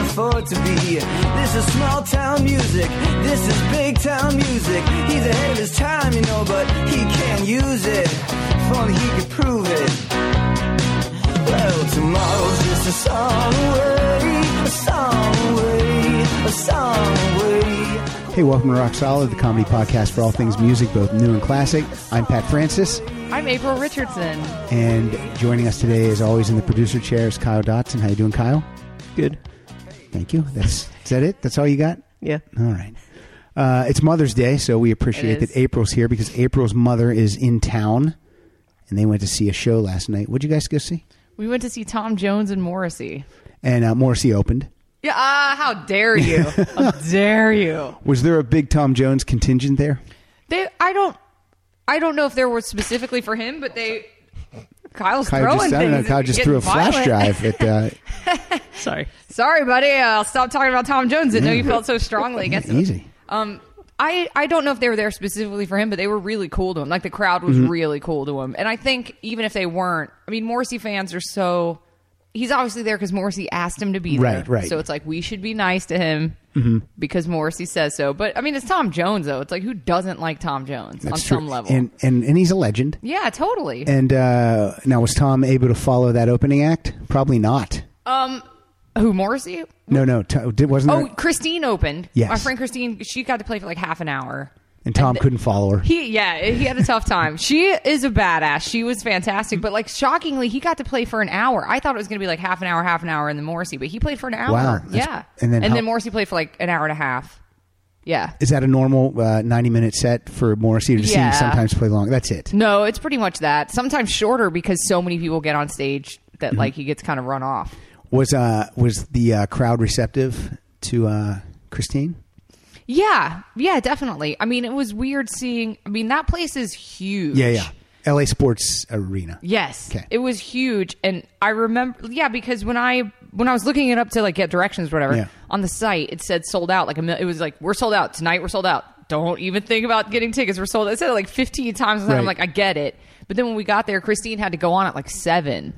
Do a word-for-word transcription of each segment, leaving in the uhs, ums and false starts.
afford to be. This is small town music, this is big town music. He's ahead of his time, you know, but he can't use it. If only he could prove it. Well, tomorrow's just a song away, a song away, a song away. Hey, welcome to Rock Solid, the comedy podcast for all things music, both new and classic. I'm Pat Francis. I'm April Richardson. And joining us today, as always, in the producer chair is Kyle Dotson. How you doing, Kyle? Good. Thank you. That's is that it? That's all you got? Yeah. All right. Uh, it's Mother's Day, so we appreciate that April's here because April's mother is in town, and they went to see a show last night. What'd you guys go see? We went to see Tom Jones and Morrissey. And uh, Morrissey opened. Yeah, uh, how dare you? How dare you? Was there a big Tom Jones contingent there? They, I don't, I don't know if there was specifically for him, but they. Kyle's Kyle throwing just, I don't things. know, Kyle just threw a violent. flash drive at. Uh, Sorry. Sorry, buddy. I'll stop talking about Tom Jones. Didn't know you felt so strongly against him. Easy. Um, I, I don't know if they were there specifically for him, but they were really cool to him. Like, the crowd was Mm-hmm. really cool to him. And I think even if they weren't, I mean, Morrissey fans are so... He's obviously there because Morrissey asked him to be there. Right, right. So it's like, we should be nice to him mm-hmm. because Morrissey says so. But, I mean, it's Tom Jones, though. It's like, who doesn't like Tom Jones That's on true. some level? And, and, and he's a legend. Yeah, totally. And uh, now, was Tom able to follow that opening act? Probably not. um, Who, Morrissey? No, no. T- did- wasn't Oh, there? Christine opened. Yes. My friend Christine, she got to play for like half an hour. And Tom th- couldn't follow her. He, yeah, he had a tough time. She is a badass. She was fantastic. But, like, shockingly, he got to play for an hour. I thought it was going to be like half an hour, half an hour in the Morrissey, but he played for an hour. Wow, that's- Yeah. and then and how- then Morrissey played for like an hour and a half. Yeah. Is that a normal uh, ninety-minute set for Morrissey to Yeah. see sometimes play long? That's it. No, it's pretty much that. Sometimes shorter because so many people get on stage that, Mm-hmm. like, he gets kind of run off. Was uh was the uh, crowd receptive to uh, Christine? Yeah. Yeah, definitely. I mean, it was weird seeing... I mean, that place is huge. Yeah, yeah. L A Sports Arena. Yes. Okay. It was huge. And I remember, yeah, because when I when I was looking it up to like get directions or whatever, Yeah. on the site, it said sold out. Like a mil- It was like, we're sold out. Tonight we're sold out. Don't even think about getting tickets. We're sold out. It said it like fifteen times. And Right. I'm like, I get it. But then when we got there, Christine had to go on at like seven.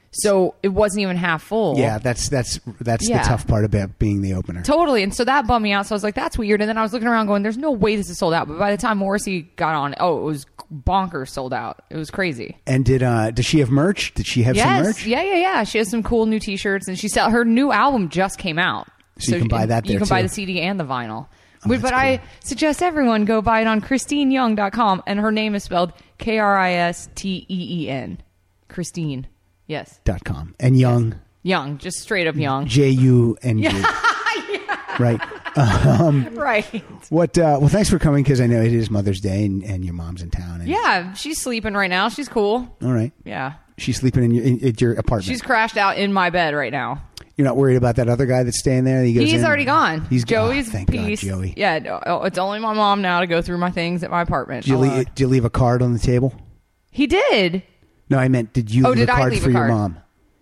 So it wasn't even half full. Yeah, that's that's that's Yeah. the tough part about being the opener. Totally. And so that bummed me out. So I was like, that's weird. And then I was looking around going, there's no way this is sold out. But by the time Morrissey got on, oh, it was bonkers sold out. It was crazy. And did uh does she have merch? Did she have some Yes. merch? Yeah, yeah, yeah. She has some cool new T-shirts, and she sell her new album just came out. So you can buy that You there, can buy too. the C D and the vinyl. Oh, but that's but I cool. suggest everyone go buy it on Christine Young dot com, and her name is spelled K R I S T E E N. Christine. Yes. Dot com. And Young, Young. Just straight up Young. J U N G. Right. Right. What? Uh, well, thanks for coming because I know it is Mother's Day and, and your mom's in town. And, Yeah, she's sleeping right now. She's cool. All right. Yeah. She's sleeping in your in, at your apartment. She's crashed out in my bed right now. You're not worried about that other guy that's staying there? He goes He's in? already gone. He's Joey's oh, thank piece. God, Joey. Yeah, no, it's only my mom now to go through my things at my apartment. Did you, alone. leave, did you leave a card on the table? He did. No, I meant did you Oh, leave did a I card leave for a your card? mom?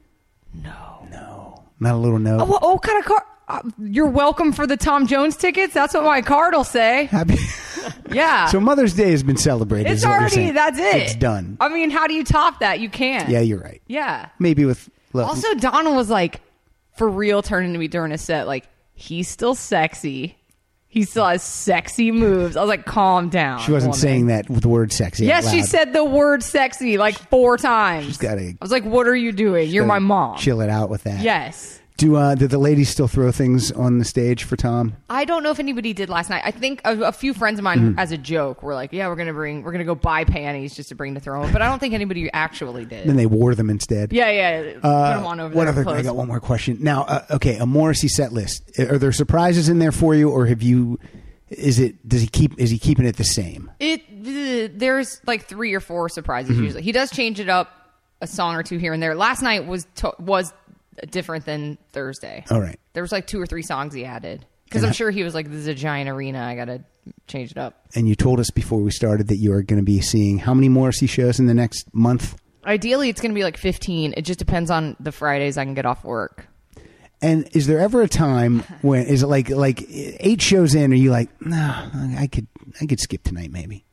No. No. Not a little note? Oh, what, what kind of card? Uh, you're welcome for the Tom Jones tickets? That's what my card will say. Happy. Yeah. So Mother's Day has been celebrated. it's is what you're already, saying. that's it. It's done. I mean, how do you top that? You can't. Yeah, you're right. Yeah. Maybe with... Look, Also, Donald was like, for real, turning to me during a set, like, he's still sexy. He still has sexy moves. I was like, calm down. she wasn't woman. saying that with the word sexy. Yes, out she loud. said the word sexy like four times. She's gotta- I was like, what are you doing? You're my Gotta mom. Chill it out with that. Yes. Do uh, did the ladies still throw things on the stage for Tom? I don't know if anybody did last night. I think a, a few friends of mine, Mm-hmm. as a joke, were like, "Yeah, we're gonna bring, we're gonna go buy panties just to bring to throw 'em." But I don't think anybody actually did. Then they wore them instead. yeah, yeah. Uh, put them on over what there. other? close. I got one more question. Now, uh, okay, a Morrissey set list. Are there surprises in there for you, or have you? Is it? Does he keep? Is he keeping it the same? It uh, there's like three or four surprises Mm-hmm. usually. He does change it up a song or two here and there. Last night was to- was different than Thursday. All right. There was like two or three songs he added because And I'm I- sure he was like, "This is a giant arena. I got to change it up." And you told us before we started that you are going to be seeing how many Morrissey shows in the next month? Ideally, it's going to be like fifteen. It just depends on the Fridays I can get off work. And is there ever a time when is it like like eight shows in? Are you like, no, I could I could skip tonight maybe?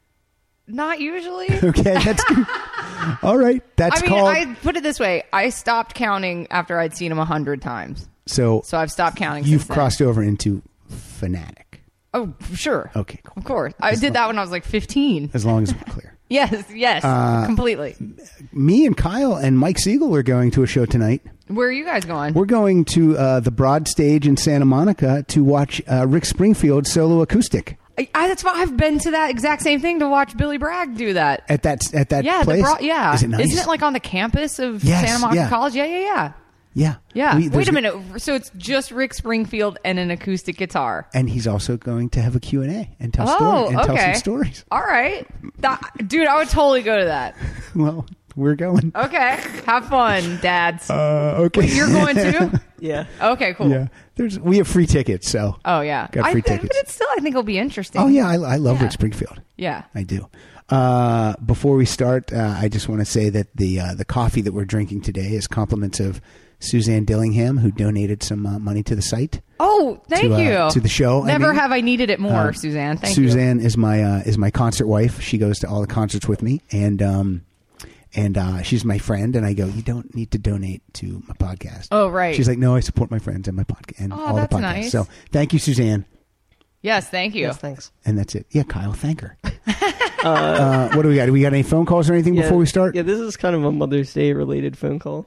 Not usually. Okay, that's good. All right. That's I mean, called. I put it this way: I stopped counting after I'd seen him a hundred times. So, So I've stopped counting. you've since then. crossed over into Fanatic. Oh, sure. Okay, cool. Of course. I As did long- that when I was like fifteen. As long as we're clear. Yes, yes, Uh, completely. Me and Kyle and Mike Siegel are going to a show tonight. Where are you guys going? We're going to uh, the Broad Stage in Santa Monica to watch uh, Rick Springfield solo acoustic I, I, that's why I've been to that exact same thing to watch Billy Bragg do that. at that at that Yeah, place. the bro- yeah. Is it nice? Isn't it like on the campus of Yes, Santa Monica yeah. College? Yeah, yeah, yeah. Yeah, Yeah. We- Wait there's a minute. So it's just Rick Springfield and an acoustic guitar. And he's also going to have a Q and A and tell Oh, story and tell okay. some stories. All right. That- dude, I would totally go to that. Well, we're going. Okay. Have fun, dads. Uh, okay, Wait, you're going too? Yeah. Okay, cool. Yeah, there's we have free tickets, so. Oh, yeah. Got free I, tickets. But it's still, I think it'll be interesting. Oh yeah, I, I love Yeah. Rick Springfield. Yeah. I do. Uh, before we start, uh, I just want to say that the uh, the coffee that we're drinking today is compliments of Suzanne Dillingham, who donated some uh, money to the site. Oh, thank To, uh, you. to the show, I Never mean. have I needed it more, Uh, Suzanne. Thank you. Suzanne is my uh, is my concert wife. She goes to all the concerts with me, and um, and uh, she's my friend. And I go, you don't need to donate to my podcast. Oh, right. She's like, no, I support my friends and my podcast and Oh, all that's the podcasts. nice. So thank you, Suzanne. Yes, thank you. Yes, thanks. And that's it. Yeah, Kyle, thank her. uh, what do we got? Do we got any phone calls or anything Yeah, before we start? Yeah, this is kind of a Mother's Day related phone call.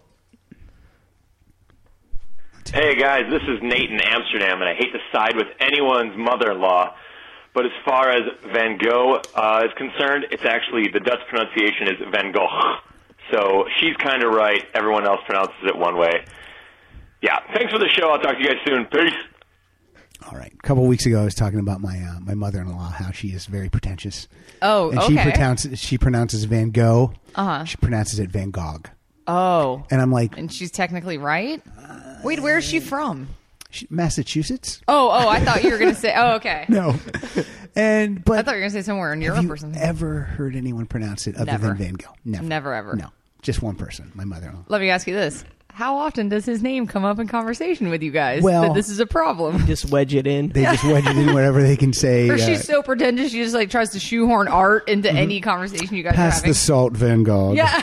Hey guys, this is Nate in Amsterdam, and I hate to side with anyone's mother-in-law, but as far as Van Gogh uh, is concerned, it's actually, the Dutch pronunciation is Van Gogh. So she's kind of right. Everyone else pronounces it one way. Yeah, thanks for the show. I'll talk to you guys soon. Peace. All right. A couple of weeks ago, I was talking about my uh, my mother-in-law, how she is very pretentious. Oh, and okay. she pronounces she pronounces Van Gogh. Uh-huh. She pronounces it Van Gogh. Oh. And I'm like, And she's technically right? Wait, where is she from? she, Massachusetts? Oh, oh, I thought you were going to say, oh, okay. No. And but I thought you were going to say somewhere in have Europe you or something. ever heard anyone pronounce it other Never. than Van Gogh? Never. Never, ever. No. Just one person, my mother-in-law. Let me ask you this. How often does his name come up in conversation with you guys? Well- that this is a problem. Just wedge it in. They just wedge it in whatever they can say. Or uh, she's so pretentious, she just like tries to shoehorn art into any conversation you guys pass are having. the salt, Van Gogh. Yeah.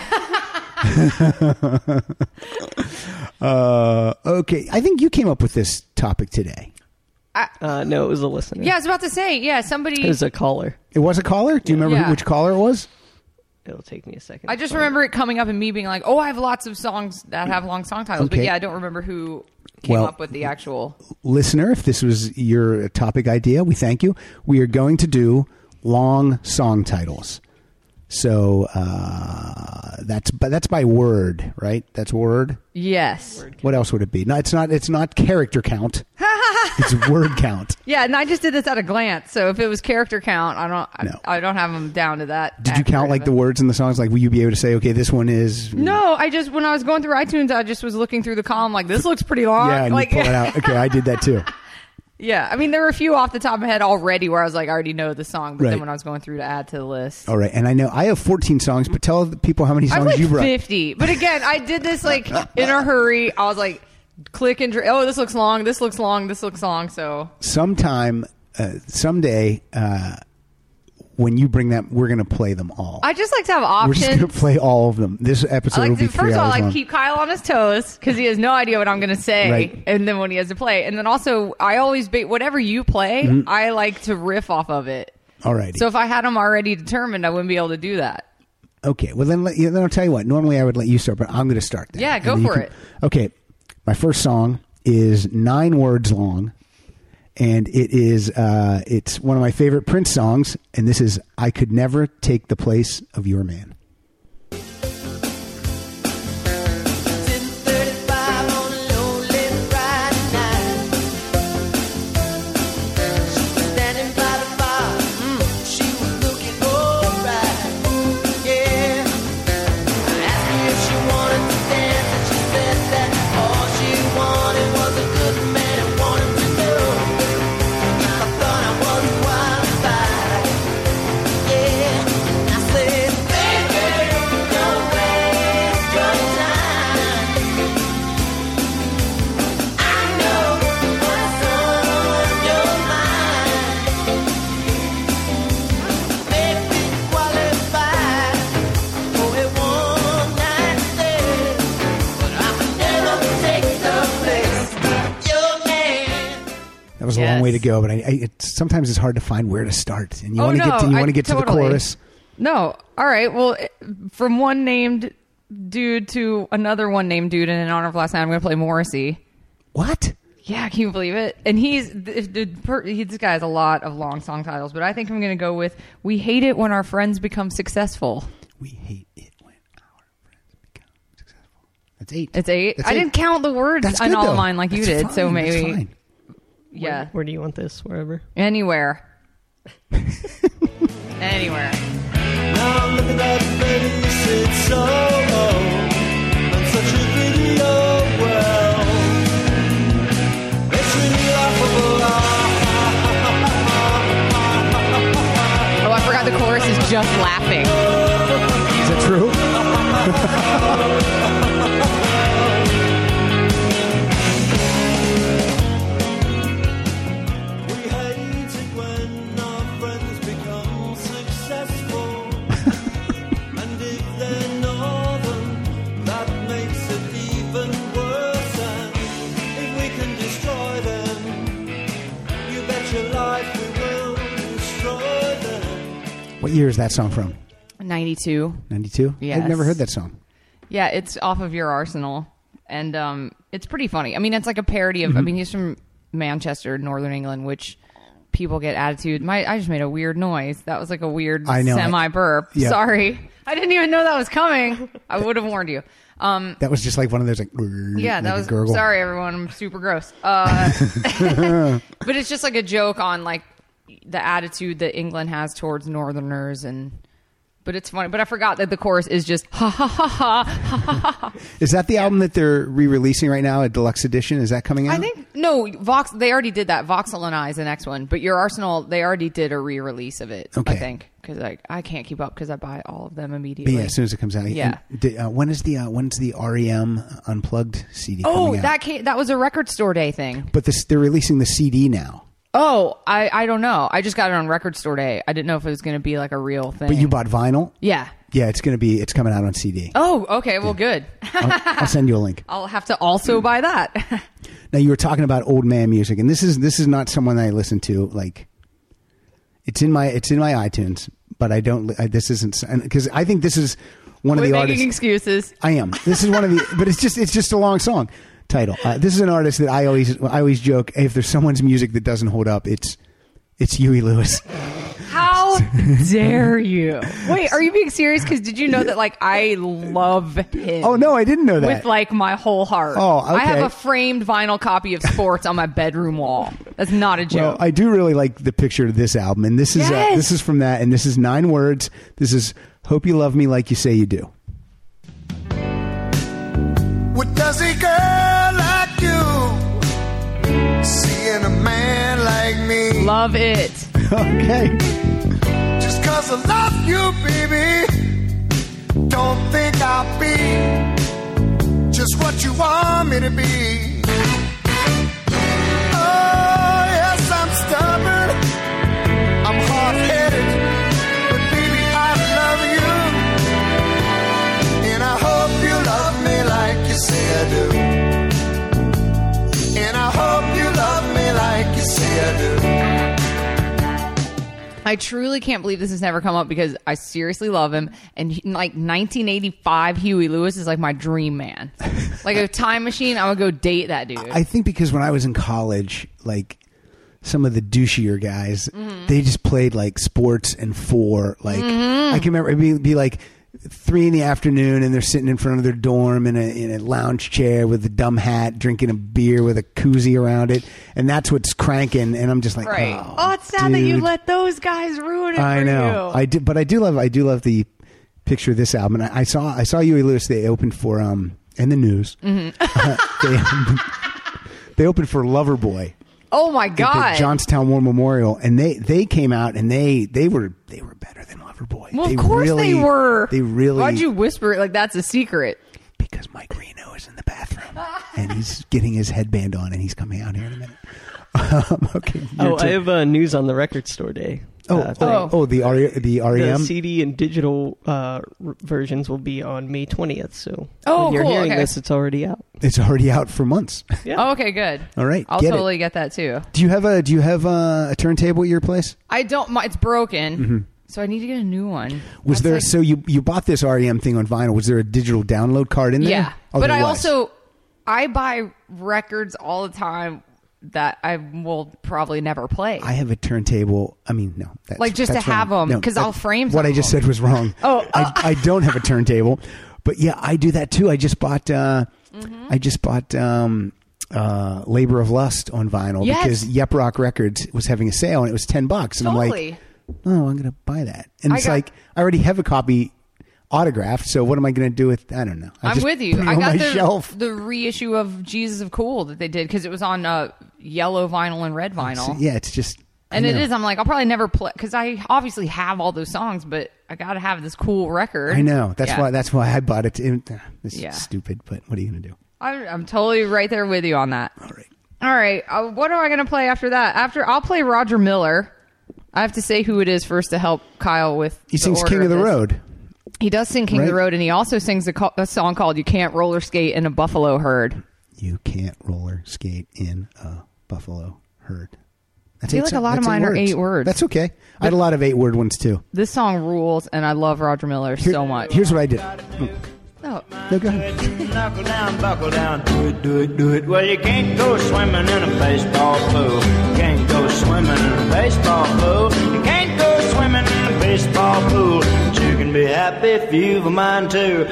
Uh, okay. I think you came up with this topic today. Uh, no, it was a listener. Yeah, I was about to say, yeah, somebody. It was a caller. It was a caller? Do you remember Yeah. who, which caller it was? It'll take me a second. I to just find remember it coming up and me being like, oh, I have lots of songs that have long song titles. But Okay. yeah, I don't remember who came Well- up with the actual. Listener, if this was your topic idea, we thank you. We are going to do long song titles. So uh, that's but that's by word, right? That's word. Yes. What else would it be? No, it's not. It's not character count. It's word count. Yeah, and I just did this at a glance. So if it was character count, I don't. No. I, I don't have them down to that. Did you count accurate like of the it. words in the songs? Like, will you be able to say, okay, this one is? No, I just when I was going through iTunes, I just was looking through the column like this looks pretty long. Yeah, and like, you pull it out. Okay, I did that too. Yeah, I mean there were a few off the top of my head already where I was like I already know the song, but Right. then when I was going through to add to the list, All right, and I know I have fourteen songs, but tell the people how many I songs was like you brought. fifty. But again, I did this like in a hurry. I was like click and dra- oh, this looks long. This looks long. This looks long. So Sometime, uh, someday, uh, when you bring that, we're going to play them all. I just like to have We're options. just going to play all of them. This episode I will like be to, three first of all, hours I like long. to keep Kyle on his toes because he has no idea what I'm going to say, Right. and then when he has to play, and then also I always ba- whatever you play, Mm-hmm. I like to riff off of it. All righty. So if I had them already determined, I wouldn't be able to do that. Okay, well then, let, then I'll tell you what. Normally I would let you start, but I'm going to start. Then. Yeah, And go then you for can- it. Okay, my first song is nine words long, and it is uh, it's one of my favorite Prince songs, and this is "I Could Never Take the Place of Your Man." ten thirty-five on a lonely Friday night. She was standing by the bar. She was looking alright. Yeah. I asked her if she wanted to dance, and she said that all she wanted was a good man and wanted to know if I thought I was qualified. Yeah. And I said, baby. long way to Yes. go, but I, I it's, sometimes it's hard to find where to start, and you Oh, want to no, get to, you I- want to get to the totally. chorus. No. All right. Well, from one named dude to another one named dude, and in honor of last night, I'm going to play Morrissey. What? Yeah, can you believe it? And he's the, the, per- he, this guy has a lot of long song titles, but I think I'm going to go with "We Hate It When Our Friends Become Successful." We hate it when our friends become successful. That's eight. It's eight. That's I eight. didn't count the words That's on good, all though. of mine like you That's did, so fine. That's maybe fine. yeah, Where, where do you want this? Wherever. anywhere, anywhere. Now look at that face, it's so low, on such a video world. It's really laughable. Oh, I forgot the chorus is just laughing. Is that true? We hate it when our friends become successful. And if they're northern, that makes it even worse. And if we can destroy them, you bet your life we will destroy them. What year is that song from? ninety-two. ninety-two? Yes. I've never heard that song. Yeah, it's off of Your Arsenal, and um, it's pretty funny. I mean, it's like a parody of. Mm-hmm. I mean, he's from Manchester, Northern England, which people get attitude. My, I just made a weird noise. That was like a weird I know. semi burp. Yeah. Sorry, I didn't even know that was coming. I would have warned you. Um, That was just like one of those like yeah, like that a was. gurgle. Sorry, everyone. I'm super gross. Uh, but it's just like a joke on like the attitude that England has towards Northerners and. But it's funny. But I forgot that the chorus is just ha ha ha ha ha ha ha. Is that the album that they're re-releasing right now, a deluxe edition? Is that coming out? I think no, Vox. They already did that. Voxel and I is the next one, but Your Arsenal. They already did a re-release of it. Okay. I think because like I can't keep up because I buy all of them But immediately. yeah, as soon as it comes out. Yeah. And di- uh, when is the uh, when's the R E M Unplugged C D Oh, coming out? that came, that was a record store day thing. But this, they're releasing the C D now. Oh, I I don't know. I just got it on record store day. I didn't know if it was going to be like a real thing. But you bought vinyl? Yeah. Yeah, it's going to be. It's coming out on C D. Oh, okay. Well, good. I'll, I'll send you a link. I'll have to also buy that. Now you were talking about old man music, and this is this is not someone I listen to. Like, it's in my it's in my iTunes, but I don't. I, this isn't because I think this is one of We're the making artists. excuses. I am. This is one of the, but it's just it's just a long song title. Uh, this is an artist that I always I always joke if there's someone's music that doesn't hold up, it's it's Huey Lewis. How dare you? Wait, are you being serious? Because did you know that like I love him? Oh no, I didn't know that. With like my whole heart. Oh, I have okay. a framed vinyl copy of Sports on my bedroom wall. That's not a Well, joke. I do really like the picture of this album, and this is uh, Yes. this is from that, and this is nine words. This is "Hope You Love Me Like You Say You Do." What does a girl like you see in a man like me? Love it. Okay. Just cause I love you, baby, don't think I'll be just what you want me to be. Oh, yes, I'm stubborn, I'm hard-headed, but baby, I love you, and I hope you love me like you say I do, and I hope you love me like you say I do. I truly can't believe this has never come up because I seriously love him. And he, like nineteen eighty-five, Huey Lewis is like my dream man. Like a time machine, I would go date that dude. I think because when I was in college, like some of the douchier guys, Mm-hmm. they just played like Sports and Four. Like I can remember it'd be, be like three in the afternoon, and they're sitting in front of their dorm in a in a lounge chair with a dumb hat, drinking a beer with a koozie around it, and that's what's cranking. And I'm just like, right. oh, Oh, it's sad that you dude. let those guys ruin it I for know. you. I do, but I do love. I do love the picture of this album. And I, I saw. I saw Huey Lewis. They opened for um in the news. Mm-hmm. they, they opened for Loverboy. Oh my at God. the Johnstown War Memorial, and they they came out and they they were they were better than Loverboy. Well, they of course really, they were. They really. Why'd you whisper it like that's a secret? Because Mike Reno is in the bathroom and he's getting his headband on, and he's coming out here in a minute. Um, okay. your Oh, I turn. have uh, news on the record store day. Oh, uh, oh, oh, the R- the R E M. The C D and digital uh, r- versions will be on May twentieth. So Oh, when you're cool, hearing okay. this, it's already out. It's already out for months. Yeah. Oh, okay, good. All right, I'll get it. totally get that too. Do you have a Do you have a, a turntable at your place? I don't. My, it's broken, so I need to get a new one. Mm-hmm. Was That's there? like- So you you bought this R E M thing on vinyl? Was there a digital download card in there? Yeah, Oh, but there I was. also I buy records all the time that I will probably never play. I have a turntable. I mean, no, that's, Like, just to that's have wrong. them, No, 'cause that- I'll frame What some I of just them. said was wrong. Oh, I, I don't have a turntable, but yeah, I do that too. I just bought. Uh, Mm-hmm. I just bought um, uh, "Labor of Lust" on vinyl Yes. because Yep Rock Records was having a sale and it was ten bucks, and I'm Totally. like, oh, I'm gonna buy that. And I it's got- like I already have a copy autographed, so what am I gonna do with? I don't know. I I'm just with you. put it I on got my the shelf. the reissue of Jesus of Cool that they did because it was on uh, yellow vinyl and red vinyl. So, yeah, it's just. I And it know. is. I'm like, I'll probably never play because I obviously have all those songs, but I got to have this cool record. I know. That's Yeah. why. That's why I bought it. It- It's Yeah. stupid, but what are you gonna do? I'm, I'm totally right there with you on that. All right. All right. Uh, what am I going to play after that? After I'll play Roger Miller. I have to say who it is first to help Kyle with. He the sings order King of the this. Road. He does sing King of the Right. Road, and he also sings a, co- a song called "You Can't Roller Skate in a Buffalo Herd." You can't roller skate in a buffalo herd. That's I feel eight like a lot of that's mine are eight words. That's okay. I had a lot of eight word ones too. This song rules, and I love Roger Miller Here- so much. Here's what I did. Oh, No, go ahead. Knuckle down, buckle down, do it, do it, do it. Well, you can't go swimming in a baseball pool. You can't go swimming in a baseball pool. You can't go swimming in a baseball pool. But you can be happy if you've a mind to.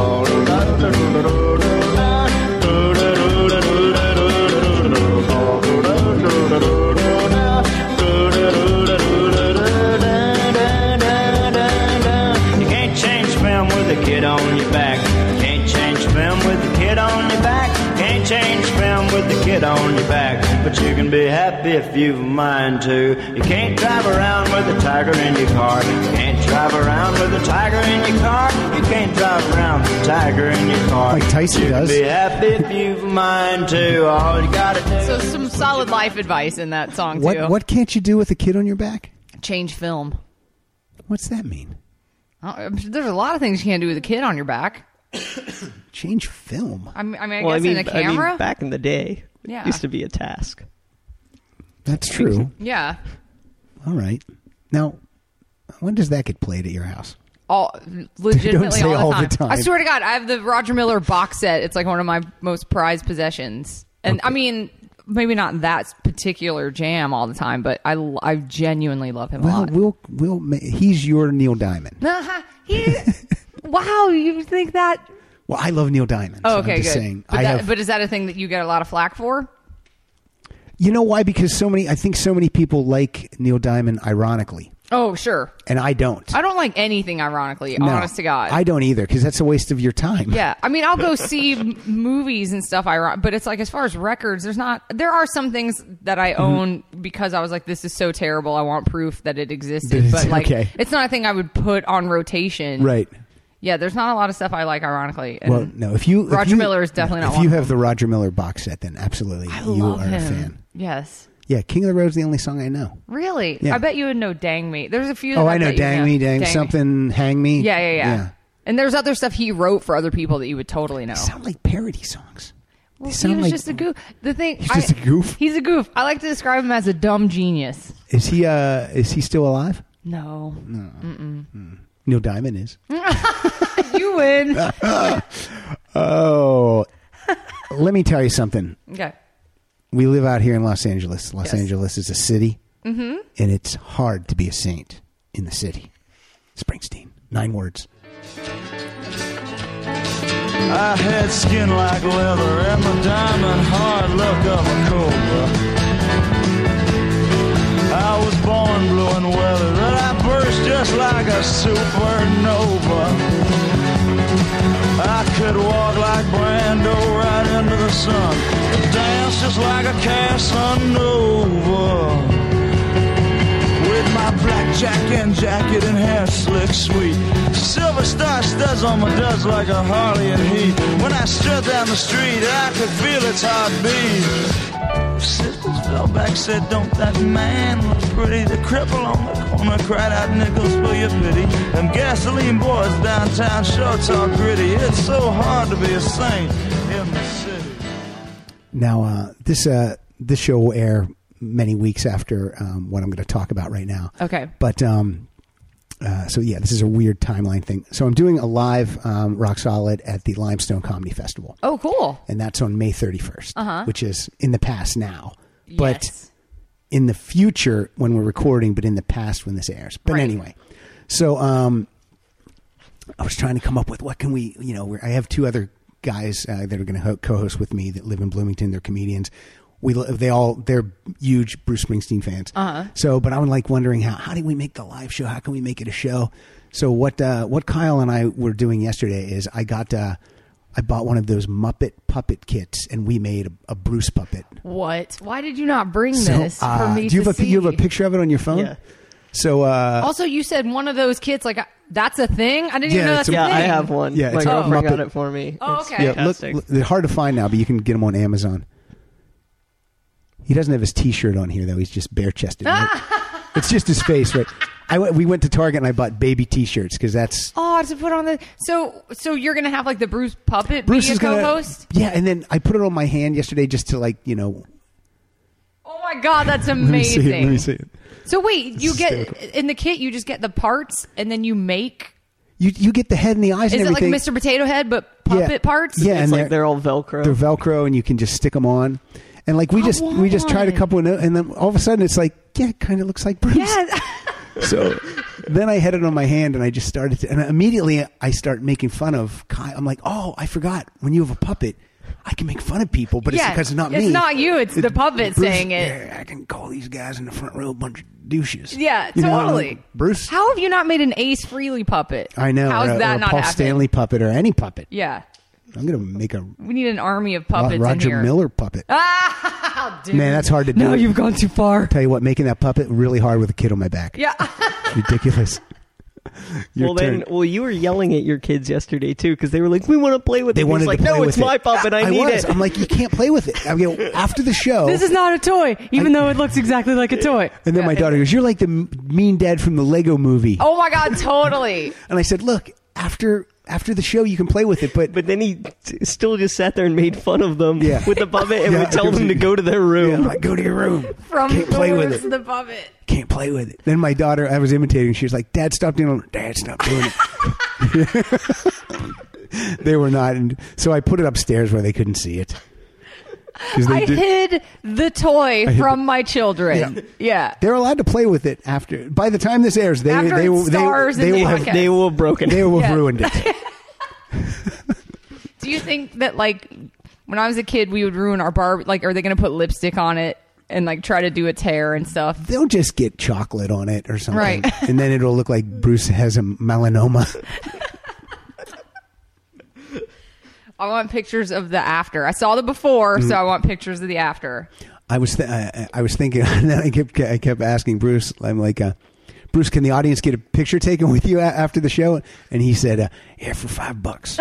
You can't change film with a kid on your back. Can't change film with a kid on your back. Can't change film with the kid on your back. But you can be happy if you've a mind to. You can't drive around with a tiger in your car. You can't drive around with a tiger in your car. You can't drive around with a tiger in your car. Like Tyson you does. Can be happy if you've a mind to. All you gotta do. so some solid life advice in that song too. What what can't you do with a kid on your back? Change film. What's that mean? Uh, There's a lot of things you can't do with a kid on your back. Change film. I mean, I, mean, I Well, I guess mean, in a I camera. mean, back in the day, Yeah. it used to be a task. That's true. yeah. All right. Now, when does that get played at your house? All legitimately say all, the, all time. the time. I swear to God, I have the Roger Miller box set. It's like one of my most prized possessions. And I mean, maybe not that particular jam all the time, but I, I genuinely love him a Well, lot. we'll we'll. ma- He's your Neil Diamond. He- wow, you think that? Well, I love Neil Diamond. Oh, so okay, I'm just good. saying. But, I that, have. but is that a thing that you get a lot of flack for? You know why? Because so many. I think so many people like Neil Diamond ironically, Oh, sure. and I don't. I don't like anything ironically, No, honest to God. I don't either because that's a waste of your time. Yeah, I mean, I'll go see m- movies and stuff. I but it's like as far as records, there's not. There are some things that I own because I was like, this is so terrible. I want proof that it existed. That it's- But like, okay. it's not a thing I would put on rotation. Right. Yeah, there's not a lot of stuff I like ironically. And Well, no. If you if Roger you- Miller is definitely no, not If one you of have the Roger Miller box set, then absolutely I you love are him. a fan. Yes. Yeah, King of the Road's the only song I know. Really? Yeah. I bet you would know "Dang Me." There's a few. Oh, that I know. bet you Dang me, dang, something, hang me. Yeah, yeah, yeah, yeah. And there's other stuff he wrote for other people that you would totally know. They sound like parody songs. Well, They he sound was like just a goof. The thing, He's just I- a goof? He's a goof. I like to describe him as a dumb genius. Is he? Uh, is he still alive? No, Neil Diamond is. you win. Oh, let me tell you something. Okay. We live out here in Los Angeles. Los Yes. Angeles is a city, mm-hmm. and it's hard to be a saint in the city. Springsteen, nine words. I had skin like leather and the diamond hard look of a cobra. I was born blue and weathered, and I burst just like a supernova. I could walk like Brando right into the sun, dance just like a Casanova. With my blackjack and jacket and hair slick sweet, silver star studs on my duds like a Harley and Heat. When I strut down the street, I could feel its heartbeat. Sisters fell back, said, don't that man look pretty? The cripple on the corner cried out, nickels for your pity. Them gasoline boys downtown sure talk gritty. It's so hard to be a saint in the city. Now, uh, this uh, this show will air many weeks after um, what I'm going to talk about right now. Okay. But, um, uh, so yeah, this is a weird timeline thing. So I'm doing a live um, Rock Solid at the Limestone Comedy Festival. Oh, cool. And that's on May thirty-first, Uh-huh. which is in the past now. But Yes. in the future when we're recording, but in the past when this airs. But Right. anyway, so um, I was trying to come up with what can we, you know, we're, I have two other guys uh, that are going to ho- co-host with me that live in Bloomington. They're comedians. We they all they're huge Bruce Springsteen fans. Uh-huh. So, but I'm like wondering how how do we make the live show? How can we make it a show? So what uh, what Kyle and I were doing yesterday is I got uh, I bought one of those Muppet puppet kits and we made a, a Bruce puppet. What? Why did you not bring So, this uh, for me do you to have a see? you have a picture of it on your phone? Yeah. So uh, Also, you said one of those kits, like, that's a thing? I didn't Yeah, even know it's that's a- a Yeah, thing. I have one. Yeah, My it's a girlfriend Muppet. got it for me. Oh, It's okay. yeah, look, fantastic. look, they're hard to find now, but you can get them on Amazon. He doesn't have his T-shirt on here though. He's just bare chested. Right? It's just his face, right? I went, we went to Target and I bought baby T-shirts because that's Oh, to put on the... So so you're going to have, like, the Bruce puppet Bruce be a is gonna co-host? yeah. And then I put it on my hand yesterday just to like you know. Oh, my God, that's Let me see amazing. it. Let me see it. So wait, you get... hysterical. In the kit, you just get the parts, and then you make... You you get the head and the eyes Is and it like everything. Mister Potato Head, but puppet Yeah. parts? Yeah, It's and like they're, they're all Velcro. they're Velcro and you can just stick them on. And like we I just we just tried a want. couple of no- and then all of a sudden it's like yeah, it kind of looks like Bruce. Yeah. So then I had it on my hand and I just started to, and immediately I start making fun of Kai. I'm like, oh, I forgot when you have a puppet, I can make fun of people, but Yeah, it's because it's not me. it's not you, it's the puppet Bruce, saying it. Yeah, I can call these guys in the front row a bunch of douches. Yeah, You know, totally. like, Bruce. How have you not made an Ace Frehley puppet? I know. How's or, a- that or a not Paul happened? Stanley puppet or any puppet. Yeah. I'm gonna make a We need an army of puppets Roger in here. Miller puppet. Ah, dude. Man, that's hard to do. No, you've gone too far. Tell you what, making that puppet really hard with a kid on my back. Yeah. Ridiculous. Your well, then, turn. well, you were yelling at your kids yesterday too because they were like, "We want to play with They it." wanted He's like, to play "No, with it's it. my puppet. I, I need was. it." I'm like, you can't play with it. I mean, after the show, This is not a toy, even I- though it looks exactly like a toy. and then my daughter goes, "You're like the m- mean dad from the Lego movie." Oh my God, totally. And I said, "Look, after after the show, you can play with it, but." But then he t- still just sat there and made fun of them Yeah. with the puppet and Yeah, would tell them to go to their Yeah, room. I'm like, go to your room. From Can't play with Bruce it. the puppet. Can't play with it. Then my daughter, I was imitating. She was like, "Dad, stop doing it." Dad, stop doing it. They were not, and so I put it upstairs where they couldn't see it. 'Cause they I did- hid the toy hid from the- my children. Yeah. Yeah. They're allowed to play with it after. By the time this airs, they After they it will they, stars they in the will have podcast. They will have broken they it. will have Yeah. ruined it. Do you think that, like, when I was a kid, we would ruin our Barbie? Like, are they going to put lipstick on it and, like, try to do a tear and stuff? They'll just get chocolate on it or something, Right. and then it'll look like Bruce has a melanoma. I want pictures of the after. I saw the before, Mm-hmm. so I want pictures of the after. I was th- I, I was thinking, and then I kept I kept asking Bruce. I'm like, uh, Bruce, can the audience get a picture taken with you a- after the show? And he said, uh, "Yeah, for five bucks."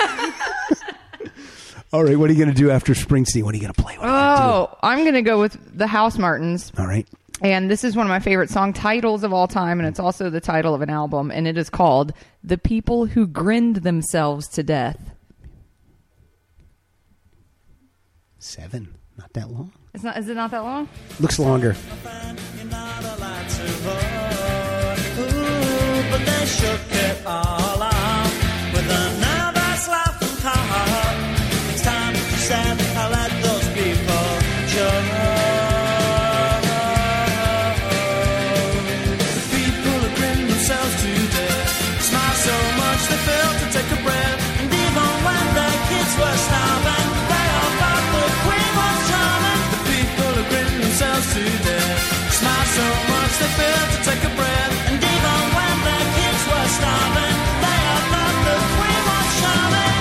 All right, what are you going to do after Springsteen? What are you going to play? What are you gonna Oh, I'm going to go with the House Martins. do? All right. And this is one of my favorite song titles of all time, and it's also the title of an album, and it is called The People Who Grinned Themselves to Death. Seven, not that long. It's not, is it not that long? Looks longer. You're not allowed to vote. Ooh, but they shook it all off with a nervous laugh and cough. It's time, she said, I let those people choke. The people who grin themselves to death smile so much they failed to take a breath. And even when their kids were starving, they all thought the queen was charming. The people who grin themselves to death smile so much they failed to take a breath. And even when their kids were starving, they all thought the queen was charming.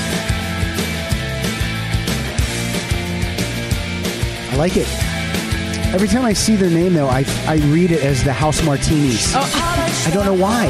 I like it. Every time I see their name, though, I I read it as the House Martinis. Oh, I don't know why.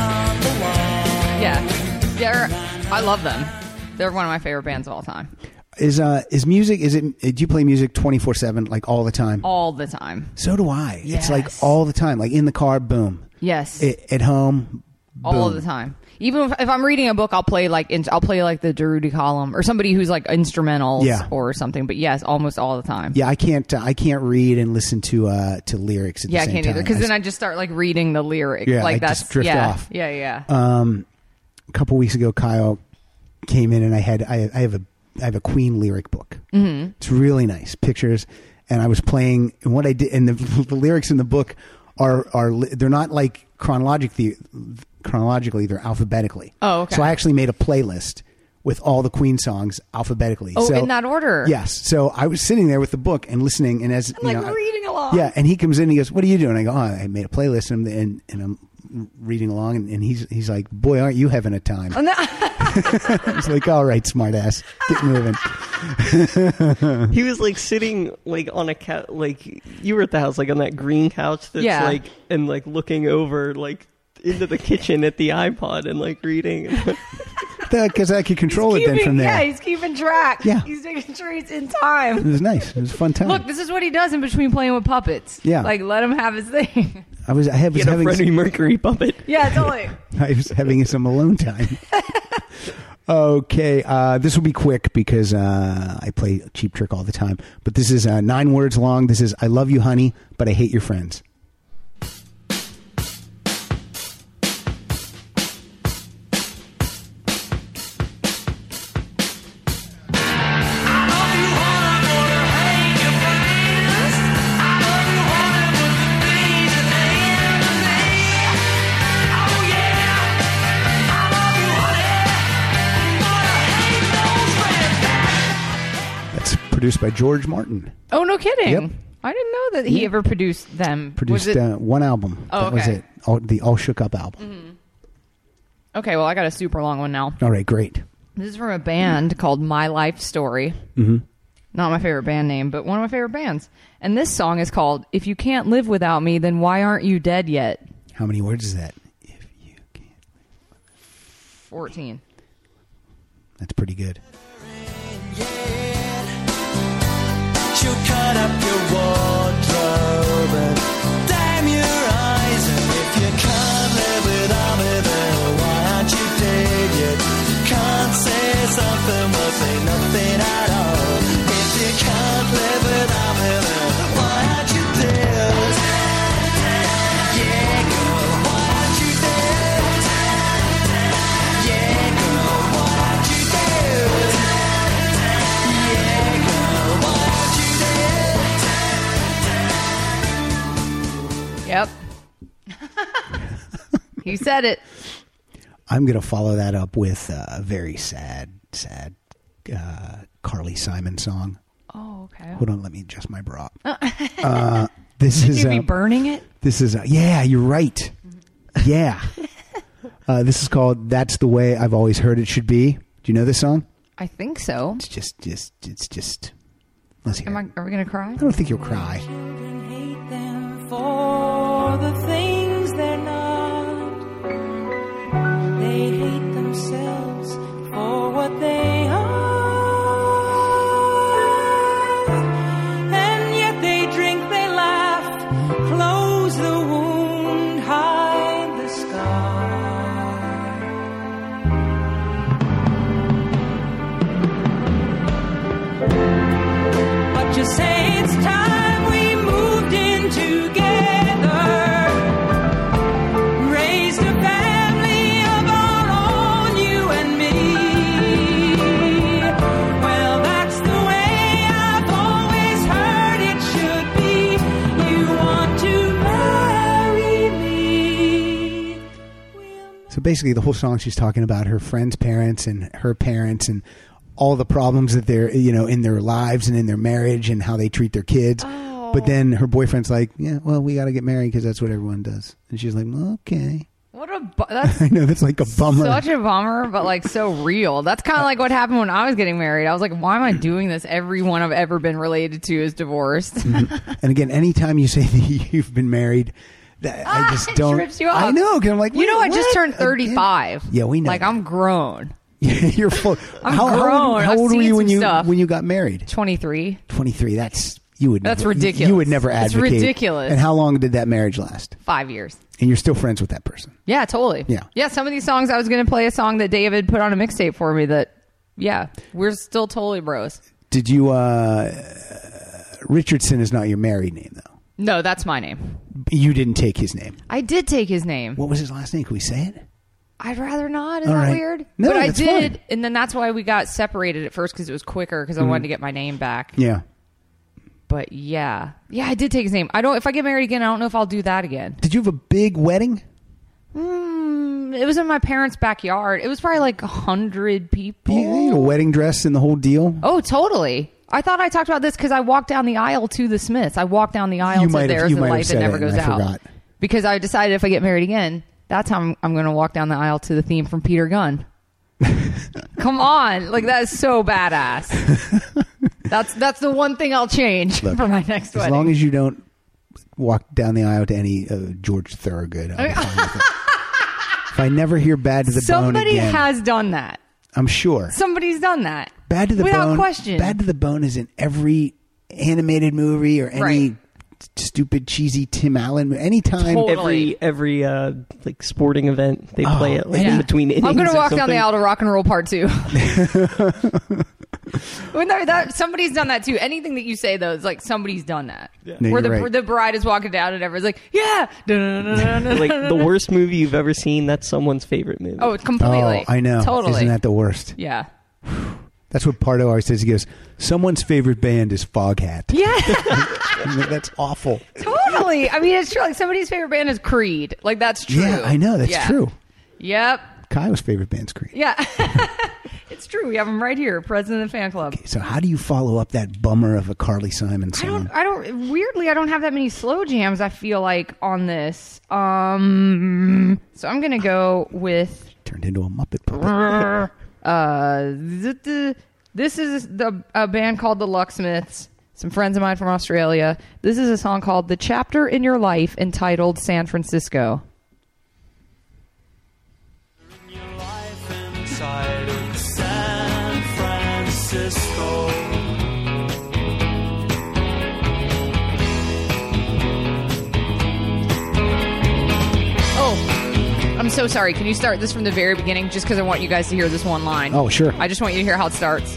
yeah. They're, I love them. They're one of my favorite bands of all time. Is uh is music? Is it? Do you play music twenty four seven, like all the time? All the time. So do I. Yes. It's like all the time. Like in the car, boom. Yes. I, at home, boom. All the time. Even if, if I'm reading a book, I'll play like in, I'll play like the Darude column or somebody who's like instrumentals Yeah. or something. But yes, almost all the time. Yeah, I can't. Uh, I can't read and listen to uh to lyrics at Yeah, the I same can't time. either because I then I just start like reading the lyric. Yeah, like I that's just drift yeah, off. yeah, yeah. Um, a couple weeks ago, Kyle came in and I had I, I have a I have a Queen lyric book. Mm-hmm. It's really nice pictures, and I was playing. And what I did, and the, the lyrics in the book are are they're not like chronologically chronologically. They're alphabetically. Oh, okay. So I actually made a playlist with all the Queen songs alphabetically. Oh, so, in that order. Yes. So I was sitting there with the book and listening, and as I'm you like know, I- reading along. yeah, and he comes in and he goes, "What are you doing?" I go, "Oh, I made a playlist," and and, and I'm reading along, and, and he's he's like, "Boy, aren't you having a time?" Oh, no. He's like, "All right, smart ass, get moving." He was like sitting like on a couch, like you were at the house, like on that green couch that's Yeah. like, and like looking over like into the kitchen at the iPod and like reading. Because I could control it then Keeping- from there. Yeah, he's keeping track. Yeah. He's making sure he's in It time. was nice. It was a fun time. Look, this is what he does in between playing with puppets. Yeah. Like, let him have his thing. I was I had- was Get a having Freddie Mercury puppet. Yeah, totally. I was having some alone time. Okay, uh, this will be quick because uh, I play Cheap Trick all the time. But this is uh, nine words long. This is "I love you, honey, but I hate your friends." That's produced by George Martin. Oh, no kidding. Yep. I didn't know that he Yeah. ever produced them. Produced Was it- uh, one album. Oh, that was okay. it. All, the All Shook Up album. Okay, well, I got a super long one now. All right, great. This is from a band called My Life Story. Mm-hmm. Not my favorite band name, but one of my favorite bands. And this song is called "If You Can't Live Without Me, Then Why Aren't You Dead Yet?" How many words is that? If you can't. fourteen. That's pretty good. She'll cut up your wardrobe and damn your eyes. And if you can't live without me, then why aren't you dead yet? Can't say something, well, say nothing at all. If you can't live without me, then why aren't you dead? Yeah, girl, why aren't you dead? Yeah, girl, why aren't you dead? Yeah, girl, why aren't you dead? Yep. You said it. I'm going to follow that up with a very sad, sad uh, Carly Simon song. Oh, okay. Hold on, let me adjust my bra. uh, this is You'd be uh, burning it? this is uh, yeah, you're right. Yeah, uh, this is called "That's the Way I've Always Heard It Should Be." Do you know this song? I think so. It's just, just, it's just. Let's hear. Am it. I, are we going to cry? I don't think you'll cry. Children hate them for the things they're not. They hate themselves for what they are. And yet they drink, they laugh, close the wound, hide the scar. But you say it's time we moved in together, raised a family of our own, you and me. Well, that's the way I've always heard it should be. You want to marry me. So basically, the whole song she's talking about her friend's parents and her parents and all the problems that they're, you know, in their lives and in their marriage and how they treat their kids. Oh. But then her boyfriend's like, yeah, well, we got to get married because that's what everyone does. And she's like, well, okay. What a bu- that's I know, that's like a bummer. such a bummer, but like so real. That's kind of like what happened when I was getting married. I was like, why am I doing this? Everyone I've ever been related to is divorced. And again, anytime you say that you've been married, that I just It don't. trips you up. I know, because I'm like, You know, wait, I just what? turned thirty-five. Again? Yeah, we know Like that. I'm grown. You're full. I'm how, how grown. old, how I've old were seen you when some you stuff. when you got married? twenty-three. twenty-three. That's you would. That's never, ridiculous. You would never It's advocate. ridiculous. And how long did that marriage last? Five years. And you're still friends with that person. Yeah, totally. Yeah. Yeah, some of these songs, I was going to play a song that David put on a mixtape for me that, yeah, we're still totally bros. Did you? uh Richardson is not your married name, though. No, that's my name. You didn't take his name. I did take his name. What was his last name? Can we say it? I'd rather not. Is All that right. weird? No, but I that's did, fine. and then that's why we got separated at first because it was quicker because I wanted to get my name back. Yeah. But yeah, yeah, I did take his name. I don't. If I get married again, I don't know if I'll do that again. Did you have a big wedding? Mm, it was in my parents' backyard. It was probably like a hundred people. You, you had a wedding dress and the whole deal. Oh, totally. I thought I talked about this because I walked down the aisle to the Smiths. I walked down the aisle You to might have- There's you a might have Life That said Never it, Goes and I Out. forgot. Because I decided if I get married again, that's how I'm, I'm going to walk down the aisle to the theme from Peter Gunn. Come on. Like, that is so badass. That's that's the one thing I'll change Look, for my next As wedding. long as you don't walk down the aisle to any uh, George Thorogood. I'll be fine with it. If I never hear Bad to the Bone Somebody again, has done that. I'm sure. Somebody's done that. Bad to the Without Bone. question. Bad to the Bone is in every animated movie or any Right. stupid cheesy Tim Allen movie. Anytime. Totally. Every every uh, like sporting event they Oh, play it like yeah. in between innings. I'm going to or walk down the something. aisle to Rock and Roll Part Two. When they're- that, somebody's done that too. Anything that you say though is like somebody's done that. No, Where you're the right. the bride is walking down and everyone's like, yeah, dun-dun-dun-dun-dun. Like the worst movie you've ever seen. That's someone's favorite movie. Oh, completely. Oh, I know. Totally. Isn't that the worst? Yeah. That's what Pardo always says. He goes, someone's favorite band is Foghat. Yeah. That's awful. Totally. I mean, it's true. Like somebody's favorite band is Creed. Like that's true. Yeah, I know. That's Yeah. true. Yep. Kyle's favorite band's Creed. Yeah. It's true. We have them right here. President of the fan club. So how do you follow up that bummer of a Carly Simon I song? don't. I don't. Weirdly, I don't have that many slow jams. I feel like on this. Um. So I'm gonna go with. Turned into a Muppet puppet. Uh. th- th- This is the a band called the Lucksmiths. Some friends of mine from Australia. This is a song called "The Chapter in Your Life" entitled "San Francisco." Your life inside of San Francisco. Oh, I'm so sorry. Can you start this from the very beginning just because I want you guys to hear this one line? Oh, sure. I just want you to hear how it starts.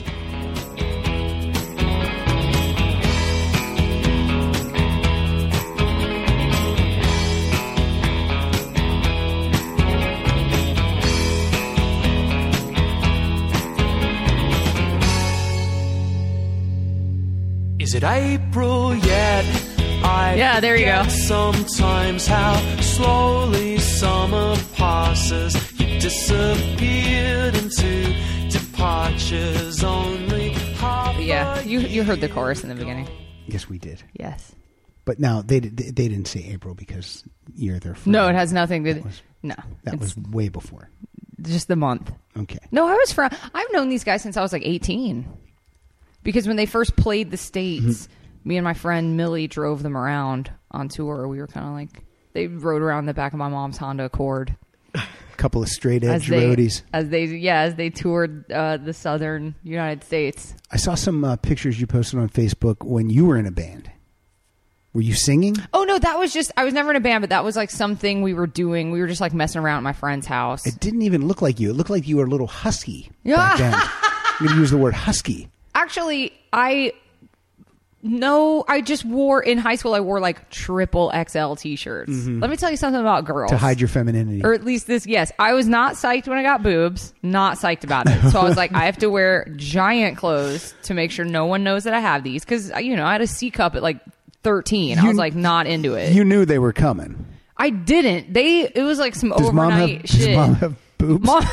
Is it April yet? I Yeah, there you go. forget Sometimes how slowly summer passes. You disappeared into departures only half. Yeah, a you you heard the chorus in the beginning. Yes, we did. Yes. But now they did- they didn't say April because you're their friend. No, it has nothing to. was- No, That it's was way before. just the month. Okay. No, I was from. I've known these guys since I was like eighteen. Because when they first played the States, Mm-hmm. me and my friend Millie drove them around on tour. We were kind of like they rode around the back of my mom's Honda Accord A couple of straight as edge they roadies. as they yeah as they toured uh, the southern United States. I saw some uh, pictures you posted on Facebook when you were in a band. Were you singing? Oh no, that was just I was never in a band, but that was like something we were doing. We were just like messing around at my friend's house. It didn't even look like you. It looked like you were a little husky Yeah. back then. I'm going to use the word husky. Actually, I no, I just wore in high school. I wore like triple X L t-shirts. Let me tell you something about girls To hide your femininity. or at least this. Yes, I was not psyched when I got boobs. Not psyched about it. So I was like, I have to wear giant clothes to make sure no one knows that I have these because you know I had a C cup at like thirteen. I You- was like not into it. You knew they were coming. I didn't. They it was like some Does mom overnight have, shit. does mom have boobs? Mom-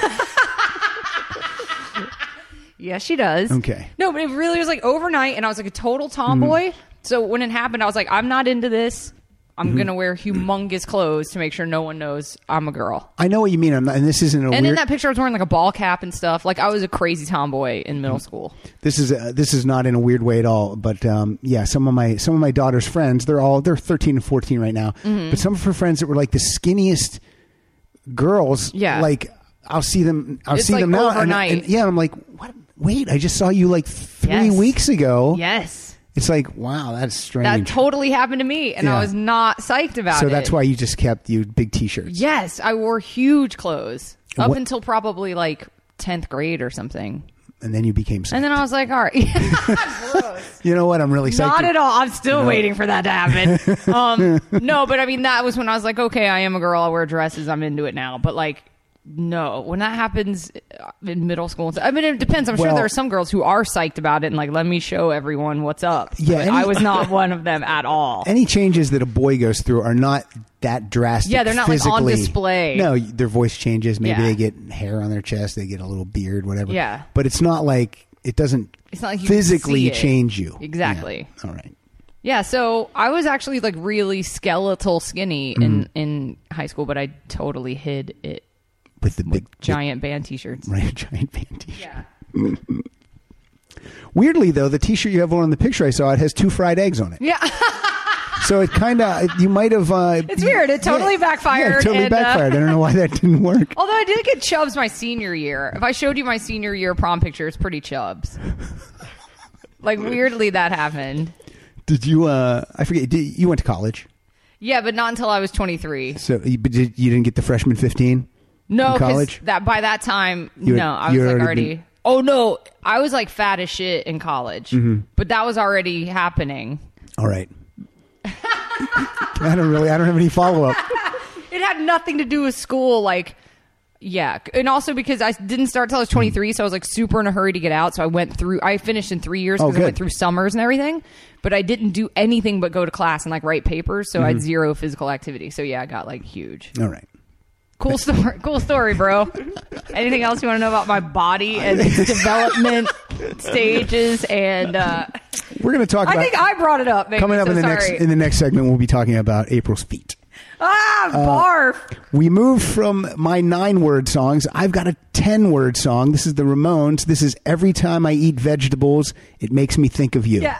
Yeah, she does. Okay. No, but it really was like overnight, and I was like a total tomboy. Mm-hmm. So when it happened, I was like, I'm not into this. I'm gonna wear humongous clothes to make sure no one knows I'm a girl. I know what you mean. I'm not, and this isn't a And in weird. that picture, I was wearing like a ball cap and stuff. Like I was a crazy tomboy in middle school. This is uh, this is not in a weird way at all. But um, yeah, some of my some of my daughter's friends, they're all they're thirteen and fourteen right now. Mm-hmm. But some of her friends that were like the skinniest girls, Yeah. like I'll see them. I'll It's see like them now. and- overnight. And, yeah, I'm like, what? Wait, I just saw you like three Yes. weeks ago. Yes. It's like, wow, that's strange. That totally happened to me, and Yeah. I was not psyched about so it. that's why you just kept you big T-shirts. Yes, I wore huge clothes up What- until probably like tenth grade or something. And then you became. Psyched. And then I was like, all right. Gross. You know what? I'm really psyched. Not to- at all. I'm still No. waiting for that to happen. um, no, but I mean, that was when I was like, okay, I am a girl. I wear dresses. I'm into it now. But like, no, when that happens in middle school, and stuff- I mean, it depends. I'm Well- sure there are some girls who are psyched about it and like, let me show everyone what's up. Yeah, But any- I was not one of them at all. Any changes that a boy goes through are not that drastic. Yeah, they're not, like, on physically. display. No, their voice changes. Maybe Yeah. they get hair on their chest. They get a little beard, whatever. Yeah. But it's not like it doesn't It's not like you can physically see it. change you. Exactly. Yeah. All right. Yeah, so I was actually like really skeletal skinny in, in high school, but I totally hid it With the big giant band t-shirts. right, giant band T-shirt. Yeah. Weirdly, though, the T-shirt you have on the picture I saw, it has two fried eggs on it. Yeah. So it kind of you might have. Uh, It's weird. It totally backfired, Yeah, it totally and, uh, backfired. I don't know why that didn't work. Although I did get chubs my senior year. If I showed you my senior year prom picture, it's pretty chubs. Like, weirdly, that happened. Did you? Uh, I forget. Did, you went to college, Yeah, but not until I was twenty-three. so you, but did, you didn't get the freshman fifteen. No, in because college. that by that time, You had- no, I was you had like already already. been- Oh no, I was like fat as shit in college, Mm-hmm. but that was already happening. All right. I don't really. I don't have any follow up. It had nothing to do with school, like. Yeah, and also because I didn't start till I was twenty-three, so I was like super in a hurry to get out. So I went through. I finished in three years Oh, because I went good. through summers and everything. But I didn't do anything but go to class and like write papers. So I Mm-hmm. had zero physical activity. So yeah, I got like huge. All right. Cool story. Cool story, bro. Anything else you want to know about my body and its development stages? And uh, We're going to talk I about think I brought it up. Maybe, coming up so in the sorry. next in the next segment. We'll be talking about April's feet. ah barf. We moved from my nine word songs. I've got a ten word song. This is the Ramones. This is Every Time I Eat Vegetables, It Makes Me Think of You. Yeah.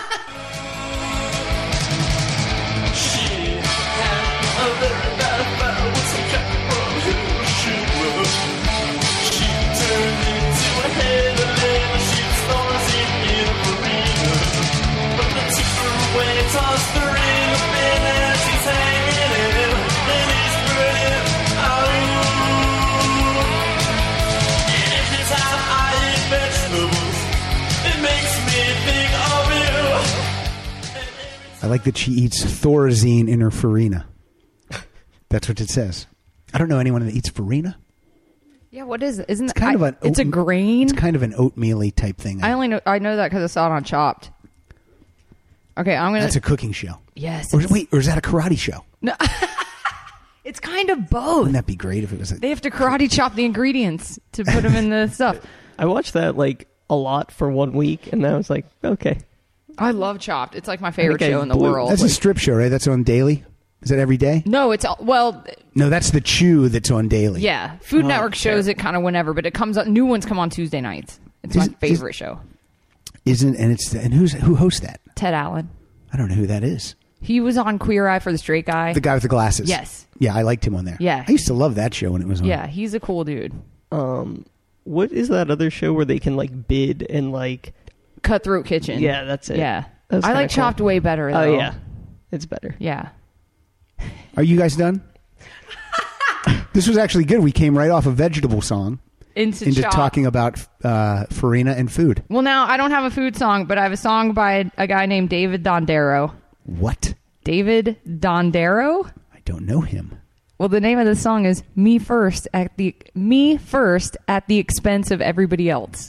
I like that she eats Thorazine in her farina. That's what it says. I don't know anyone that eats farina. Yeah. What is it? Isn't It's kind I, of an It's a oat- grain. It's kind of an oatmeal-y type thing. I only know. I know that because I saw it on Chopped. Okay, I'm gonna. That's a cooking show. yes. Or it's- wait, or is that a karate show? It's kind of both. Wouldn't that be great if it was? A, They have to karate chop the ingredients to put them in the stuff. I watched that like a lot for one week, and I was like, okay. I love Chopped. It's like my favorite think I show in the blew- world. that's a strip show, right? That's on Daily. Is that every day? No, it's all, well, No, that's the Chew that's on Daily. yeah. Food Oh, Network shows it kind of whenever, but it comes up. New ones come on Tuesday nights. It's my Is- is- favorite show. Isn't and it's and who's who hosts that? Ted Allen. I don't know who that is. He was on Queer Eye for the Straight Guy. The guy with the glasses. Yes. Yeah, I liked him on there. Yeah. I used to love that show when it was on. Yeah, he's a cool dude. Um, what is that other show where they can like bid and like? Cutthroat Kitchen. Yeah, that's it. Yeah. That was I kinda like cool. Chopped way better, though. Oh yeah, it's better. Yeah. Are you guys done? This was actually good. We came right off a vegetable song Into, into Chopped. talking about uh, farina and food. Well, now, I don't have a food song, but I have a song by a, a guy named David Dondero. What? David Dondero? I don't know him. Well, the name of the song is "Me First at the Me First at the Expense of Everybody Else."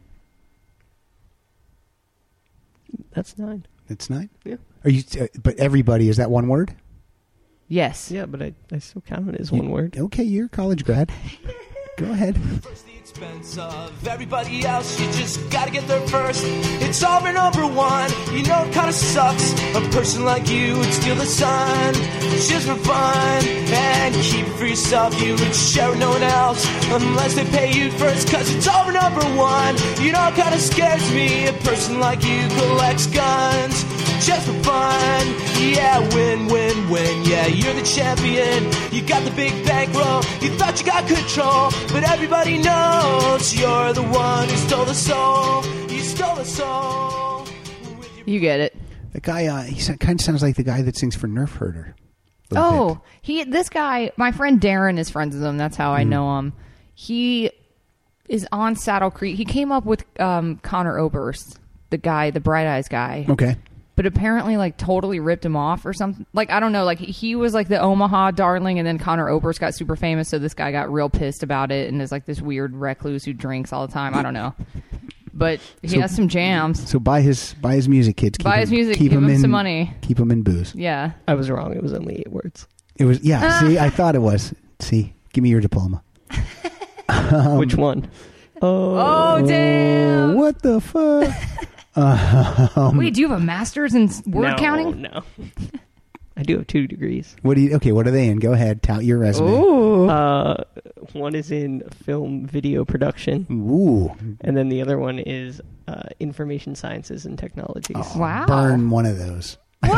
That's nine. It's nine. Yeah. Are you? Uh, but everybody is that one word? Yes. Yeah, but I, I still count it as one word. Okay, you're a college grad. Go ahead. It's the expense of everybody else. You just gotta get there first. It's over number one. You know it kinda sucks. A person like you would steal the sun just for fun and keep it for yourself. You would share with no one else unless they pay you first. Cause it's over number one. You know it kinda scares me. A person like you collects guns just for fun. Yeah, win, win, win. Yeah, you're the champion. You got the big bankroll. You thought you got control, but everybody knows you're the one who stole the soul. You stole the soul. You get it. The guy, uh, he kind of sounds like the guy that sings for Nerf Herder. a little Oh, bit. he. This guy, my friend Darren is friends with him. That's how I know him. He is on Saddle Creek. He came up with um, Connor Oberst, the guy, the Bright Eyes guy. Okay. But apparently, like, totally ripped him off or something. Like, I don't know. Like, he was like the Omaha darling, and then Connor Oberst got super famous, so this guy got real pissed about it, and is like this weird recluse who drinks all the time. I don't know. But he So- has some jams. So buy his buy his music, kids. Keep Buy him, his music, Keep give him in, some money. Keep him in booze. Yeah. I was wrong. It was only eight words. It was yeah. See, I thought it was. See, give me your diploma. Which one? Oh, damn. What the fuck? Wait, do you have a master's in s- word no, counting? No. I do have two degrees. What do you? Okay, what are they in? Go ahead, tout your resume. Ooh. Uh, one is in film video production, Ooh. and then the other one is uh, information sciences and technologies. Oh, Wow. Burn one of those.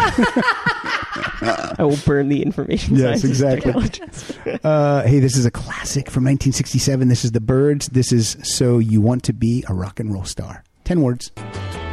I will burn the information Yes, sciences exactly. and technologies. Uh, hey, this is a classic from nineteen sixty-seven. This is The Byrds. This is So You Want to Be a Rock and Roll Star. Ten words. So you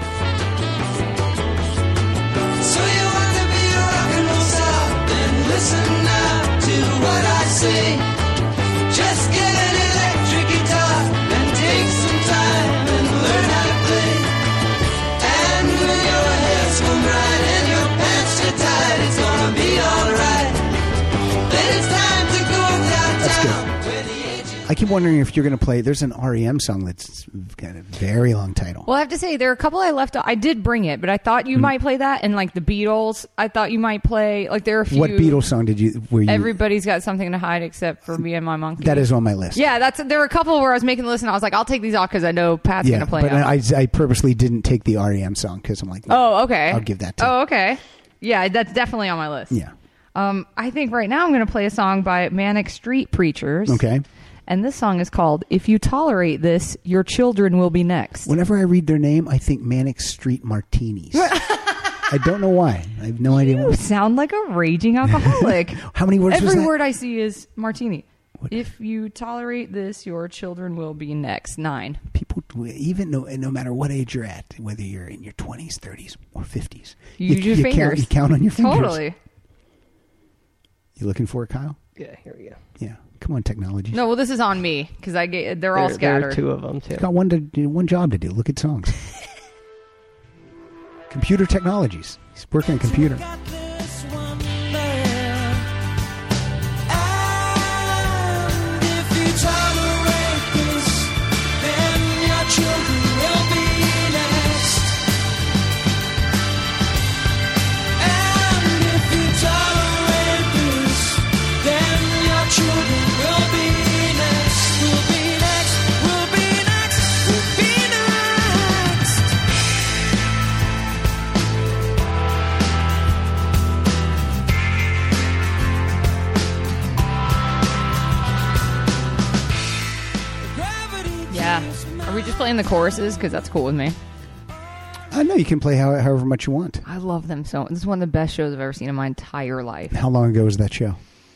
want to be a rock and roll star? Then listen now to what I say. Just get an electric guitar and take some time and learn how to play. And when your hair's comb right and your pants are tight, it's gonna be alright. Then it's time to go downtown where the agents. I keep wondering if you're going to play. There's an R E M song that's got a very long title. Well, I have to say, there are a couple I left. I did bring it, but I thought you might play that. And like the Beatles, I thought you might play. Like there are a few. What Beatles song did you? Were you? Everybody's got something to hide except for me and my monkey. That is on my list. Yeah, that's. There were a couple where I was making the list, and I was like, I'll take these off because I know Pat's yeah. gonna play But them. I, I purposely didn't take the R E M song because I'm like, oh, okay. I'll give that to. Oh, okay. Yeah, that's definitely on my list. Yeah. Um, I think right now I'm going to play a song by Manic Street Preachers. Okay. And this song is called "If You Tolerate This, Your Children Will Be Next." Whenever I read their name, I think Manic Street Martinis. I don't know why. I have no idea. You Why. sound like a raging alcoholic. How many words was Every that? word I see is martini. If you tolerate this, your children will be next. Nine. People, even no, no matter what age you're at, whether you're in your twenties, thirties, or fifties, You use your you count, fingers. you count on your fingers. Totally. You looking for it, Kyle? Yeah, here we go. Yeah. Come on, technology. No, well, this is on me because I get, they're all There, there scattered. are two of them too. Got one to one job to do. Look at songs. Computer technologies. He's working on computer. Got this one there. And if you tolerate this, then your children will be next. And if you tolerate this, then your children will be next. Will be next. Will be next. Will be next. Yeah. Are we just playing the choruses? Because that's cool with me. I know you can play how, however much you want. I love them so. This is one of the best shows I've ever seen in my entire life. How long ago was that show?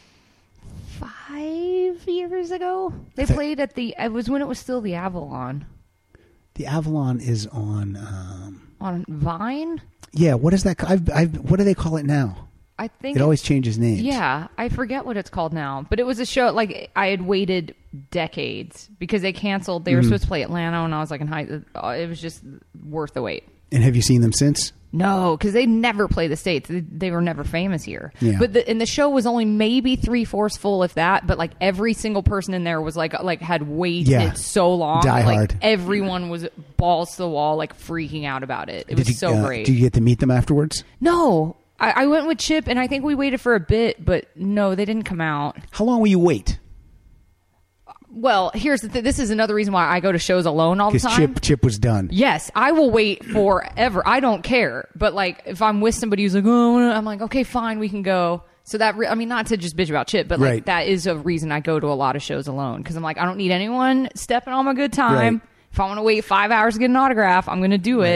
Five years ago, they Th- played at the. It was when it was still the Avalon The Avalon is on. Um, on Vine. yeah, what is that? ca- I've, I've, what do they call it now? I think It always changes names. Yeah, I forget what it's called now, but it was a show like I had waited decades because they canceled. They were Mm-hmm. supposed to play Atlanta when I was like in high. uh, It was just worth the wait. And have you seen them since? No, because they never play the states. They, they were never famous here. Yeah. But the, and the show was only maybe three fourths full, if that. But like every single person in there was like like had waited Yeah. so long. Die like, hard. Everyone was balls to the wall, like freaking out about it. It Did was you, so uh, great. Did you get to meet them afterwards? No, I, I went with Chip, and I think we waited for a bit, but no, they didn't come out. How long will you wait? Well, here's the th- this is another reason why I go to shows alone all the Because time. Chip Chip was done. Yes, I will wait forever. I don't care. But like, if I'm with somebody who's like, oh, I'm like, okay, fine, we can go. So that, re- I mean, not to just bitch about Chip, but like Right. that is a reason I go to a lot of shows alone because I'm like, I don't need anyone stepping on my good time. Right. If I want to wait five hours to get an autograph, I'm going to do it.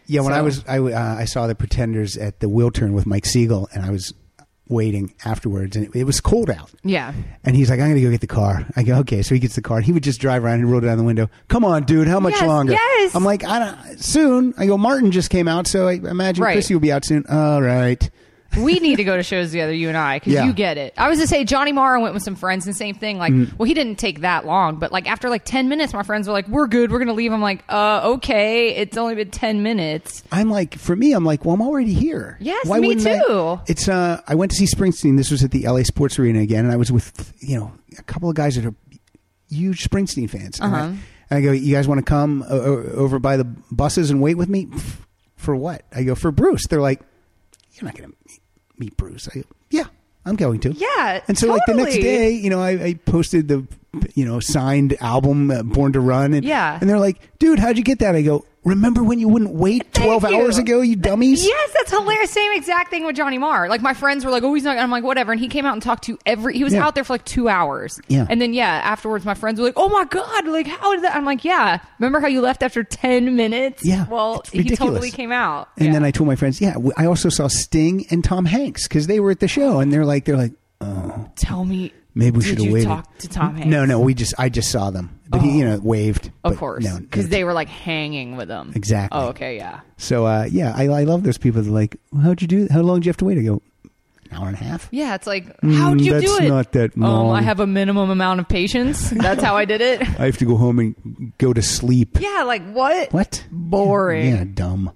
Yeah, when So- I was, I, uh, I saw the Pretenders at the Wheel Turn with Mike Siegel, and I was waiting afterwards, and it, it was cold out. Yeah. And he's like, I'm going to go get the car. I go, okay. So he gets the car, and he would just drive around and roll down the window. Come on, dude. How much Yes, longer? yes. I'm like, I don't, soon. I go, Martin just came out, so I imagine Right. Chrissy will be out soon. All right. We need to go to shows together, you and I, because Yeah. you get it. I was to say, Johnny Marr went with some friends, and same thing. Like, Mm. well, he didn't take that long, but like after like ten minutes, my friends were like, "We're good, we're gonna leave." I'm like, "Uh, okay, it's only been ten minutes." I'm like, for me, I'm like, well, I'm already here. Yes, Why me wouldn't I- too. It's uh, I went to see Springsteen. This was at the L A Sports Arena again, and I was with you know a couple of guys that are huge Springsteen fans. And, I, Uh-huh. and I go, you guys want to come uh, over by the buses and wait with me? For what? I go, for Bruce. They're like, you're not going to meet, meet Bruce. I go, yeah, I'm going to. Yeah, And so like the next totally. day, you know, I, I posted the, you know, signed album, uh, Born to Run. And, Yeah. and they're like, dude, how'd you get that? I go, remember when you wouldn't wait twelve Thank you. hours ago, you dummies? Yes, that's hilarious. Same exact thing with Johnny Marr. Like my friends were like, "Oh, he's not." I'm like, "Whatever." And he came out and talked to every. He was Yeah. out there for like two hours. Yeah. And then yeah, afterwards, my friends were like, "Oh my god, like how did that?" I'm like, "Yeah, remember how you left after ten minutes?" Yeah, Well, it's he ridiculous. totally came out. And Yeah. then I told my friends, yeah, w- I also saw Sting and Tom Hanks because they were at the show, and they're like, they're like, oh, tell me. maybe we did should have you waited. talk to Tom Hanks? No, no, we just, I just saw them, but he, you know, waved. Of but course, no, because no. they were like hanging with him. Exactly. Oh, okay, yeah. So, uh, yeah, I, I love those people that are like, well, how'd you do? How long did you have to wait? I go, an hour and a half. Yeah, it's like, Mm, how'd you do that's it? not that Um, long. I have a minimum amount of patience. That's how I did it. I have to go home and go to sleep. Yeah, like what? What? Boring. Yeah, dumb.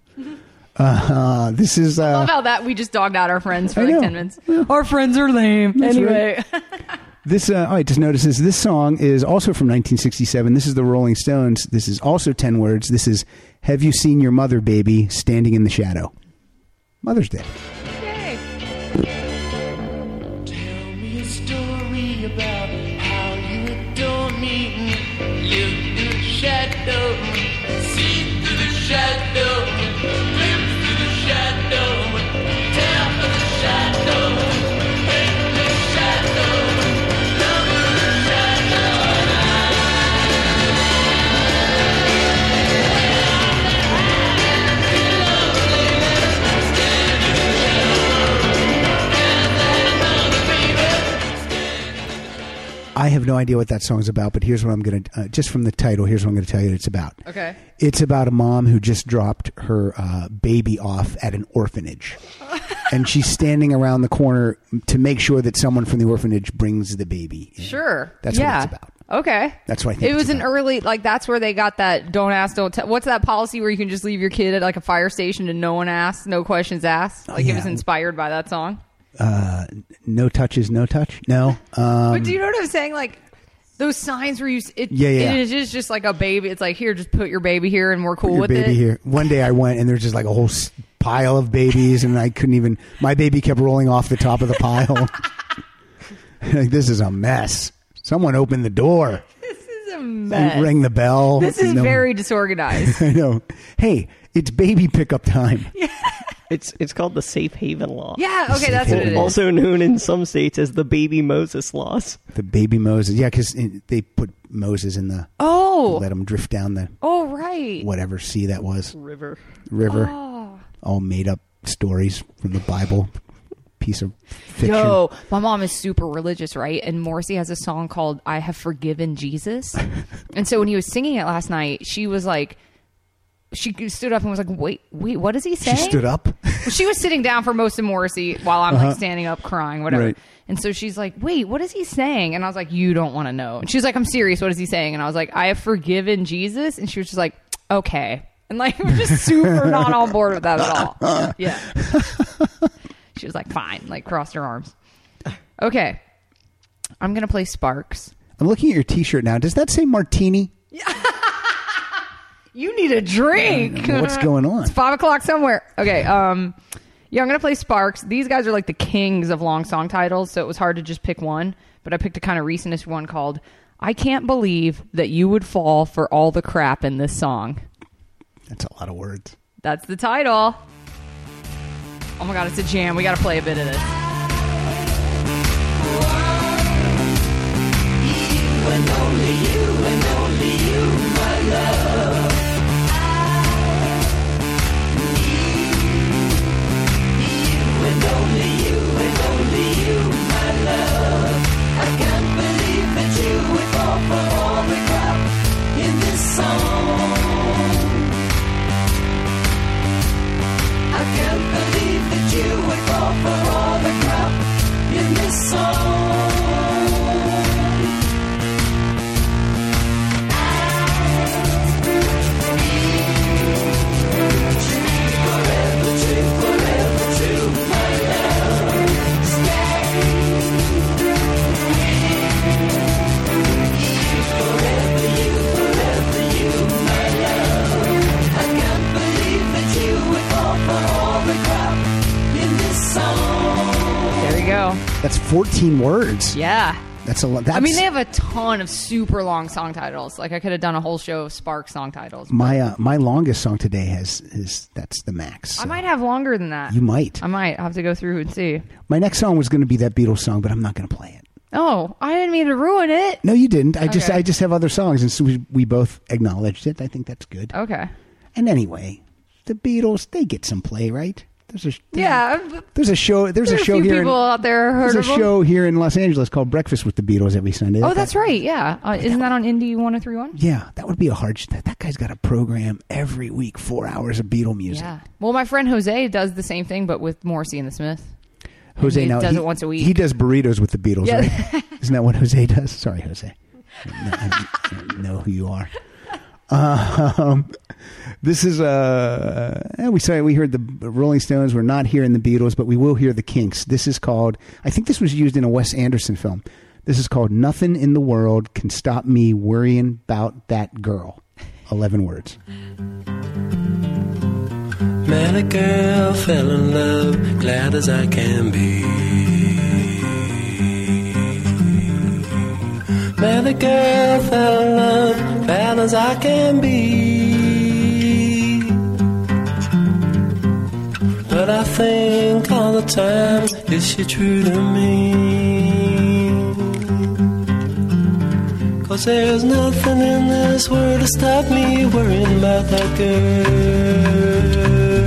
Uh, this is. I Uh, love how that we just dogged out our friends for I like know. ten minutes. Our friends are lame. That's Anyway. This, uh, all right, just notices this song is also from nineteen sixty-seven. This is the Rolling Stones. This is also ten words. This is Have You Seen Your Mother, Baby, Standing in the Shadow. Mother's Day. Yay. Tell me a story about how you adore me. Live in the shadow, see through the shadow, live through the shadow, tell me the shadow, hate the shadow, love the shadow. I have no idea what that song's about, but here's what I'm going to, uh, just from the title, here's what I'm going to tell you what it's about. Okay. It's about a mom who just dropped her uh, baby off at an orphanage. And she's standing around the corner to make sure that someone from the orphanage brings the baby in. Sure. That's yeah. what it's about. Okay. That's what I think It was it's an about. early, like, that's where they got that don't ask, don't tell. What's that policy where you can just leave your kid at, like, a fire station and no one asks, no questions asked? Like, yeah. it was inspired by that song. Uh, no touch is no touch? No. Um, But do you know what I'm saying? Like, those signs where you, s- it, Yeah, yeah, it yeah. is just, just like a baby. It's like, here, just put your baby here and we're cool your with baby it. here. One day I went and there's just like a whole s- pile of babies, and I couldn't even. My baby kept rolling off the top of the pile. Like, this is a mess. Someone open the door. This is a mess. And ring the bell. This is No- very disorganized. I know. Hey, it's baby pickup time. It's it's called the Safe Haven Law. Yeah, okay, that's what it is. Also known in some states as the Baby Moses laws. The baby Moses. Yeah, because they put Moses in the. Oh. Let him drift down the Oh, right. whatever sea that was. River. River. Oh. All made up stories from the Bible. Piece of fiction. Yo, my mom is super religious, right? And Morrissey has a song called I Have Forgiven Jesus. And so when he was singing it last night, she was like, she stood up and was like, wait, wait, what is he She saying? stood up. Well, she was sitting down for most of Morrissey while I'm Uh-huh. like standing up crying, whatever. Right. And so she's like, wait, what is he saying? And I was like, you don't want to know. And she was like, I'm serious. What is he saying? And I was like, I have forgiven Jesus. And she was just like, okay. And like, we're just super not on board with that at all. Yeah. She was like, fine, like crossed her arms. Okay. I'm going to play Sparks. I'm looking at your T-shirt now. Does that say martini? You need a drink. What's going on? It's five o'clock somewhere. Okay. Um, yeah, I'm going to play Sparks. These guys are like the kings of long song titles, so it was hard to just pick one. But I picked a kind of recentest one called I Can't Believe That You Would Fall for All the Crap in This Song. That's a lot of words. That's the title. Oh my God, it's a jam. We got to play a bit of this. And only you, and only you, my love. fourteen words. Yeah. That's a lot. That's, I mean, they have a ton of super long song titles. Like, I could have done a whole show of Spark song titles. my uh, my longest song today has is that's the max. I so. might have longer than that. You might. I might have to go through and see. My next song was going to be that Beatles song, but I'm not going to play it. Oh, I didn't mean to ruin it. No, you didn't. I just Okay. I just have other songs, and so we, we both acknowledged it. I think that's good. Okay. And anyway, the Beatles, they get some play, right? There's a Yeah. There's a show. There's, There's a a show few here. people in, out there heard there's a of them. show here in Los Angeles called Breakfast with the Beatles every Sunday. Oh, That that's guy- right. Yeah. Uh, isn't that on Indie one oh three one? Yeah, that would be a hard. That, that guy's got a program every week, four hours of Beatle music. Yeah. Well, my friend Jose does the same thing, but with Morrissey and the Smiths. Jose he now does he, it once a week. He does burritos with the Beatles, Yeah. right? Isn't that what Jose does? Sorry, Jose. No, I don't know who you are. Um, this is uh, eh, we sorry we heard the Rolling Stones. We're not hearing the Beatles, but we will hear the Kinks. This is called. I think this was used in a Wes Anderson film. This is called "Nothing in the World Can Stop Me Worrying About That Girl." Eleven words. Met a girl, fell in love, glad as I can be. Met a girl, fell in love, glad as I can be. But I think all the time, is she true to me? 'Cause there's nothing in this world to stop me worrying about that girl.